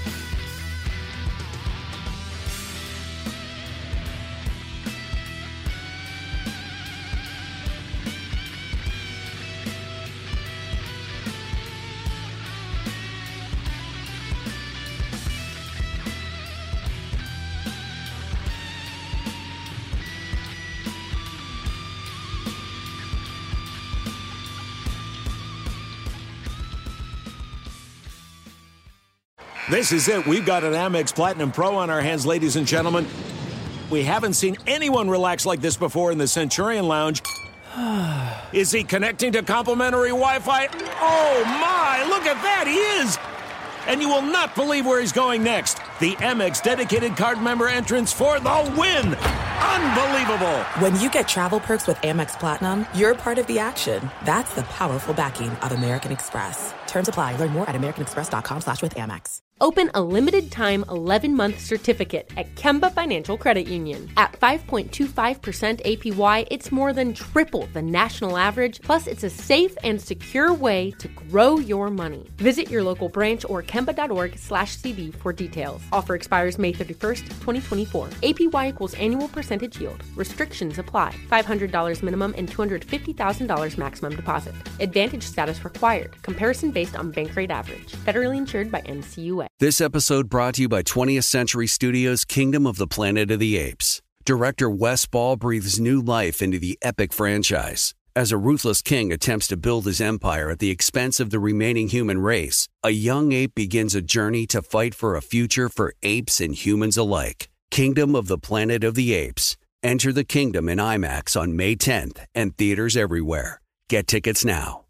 Speaker 9: This is it. We've got an Amex Platinum Pro on our hands, ladies and gentlemen. We haven't seen anyone relax like this before in the Centurion Lounge. Is he connecting to complimentary Wi-Fi? Oh, my! Look at that! He is! And you will not believe where he's going next. The Amex dedicated card member entrance for the win! Unbelievable!
Speaker 1: When you get travel perks with Amex Platinum, you're part of the action. That's the powerful backing of American Express. Terms apply. Learn more at americanexpress.com slash with Amex.
Speaker 10: Open a limited-time eleven-month certificate at Kemba Financial Credit Union. At five point two five percent A P Y, it's more than triple the national average, plus it's a safe and secure way to grow your money. Visit your local branch or kemba.org slash CD for details. Offer expires May thirty-first, twenty twenty-four. A P Y equals annual percentage yield. Restrictions apply. five hundred dollars minimum and two hundred fifty thousand dollars maximum deposit. Advantage status required. Comparison based on bank rate average. Federally insured by N C U A.
Speaker 11: This episode brought to you by twentieth Century Studios' Kingdom of the Planet of the Apes. Director Wes Ball breathes new life into the epic franchise. As a ruthless king attempts to build his empire at the expense of the remaining human race, a young ape begins a journey to fight for a future for apes and humans alike. Kingdom of the Planet of the Apes. Enter the kingdom in IMAX on May tenth and theaters everywhere. Get tickets now.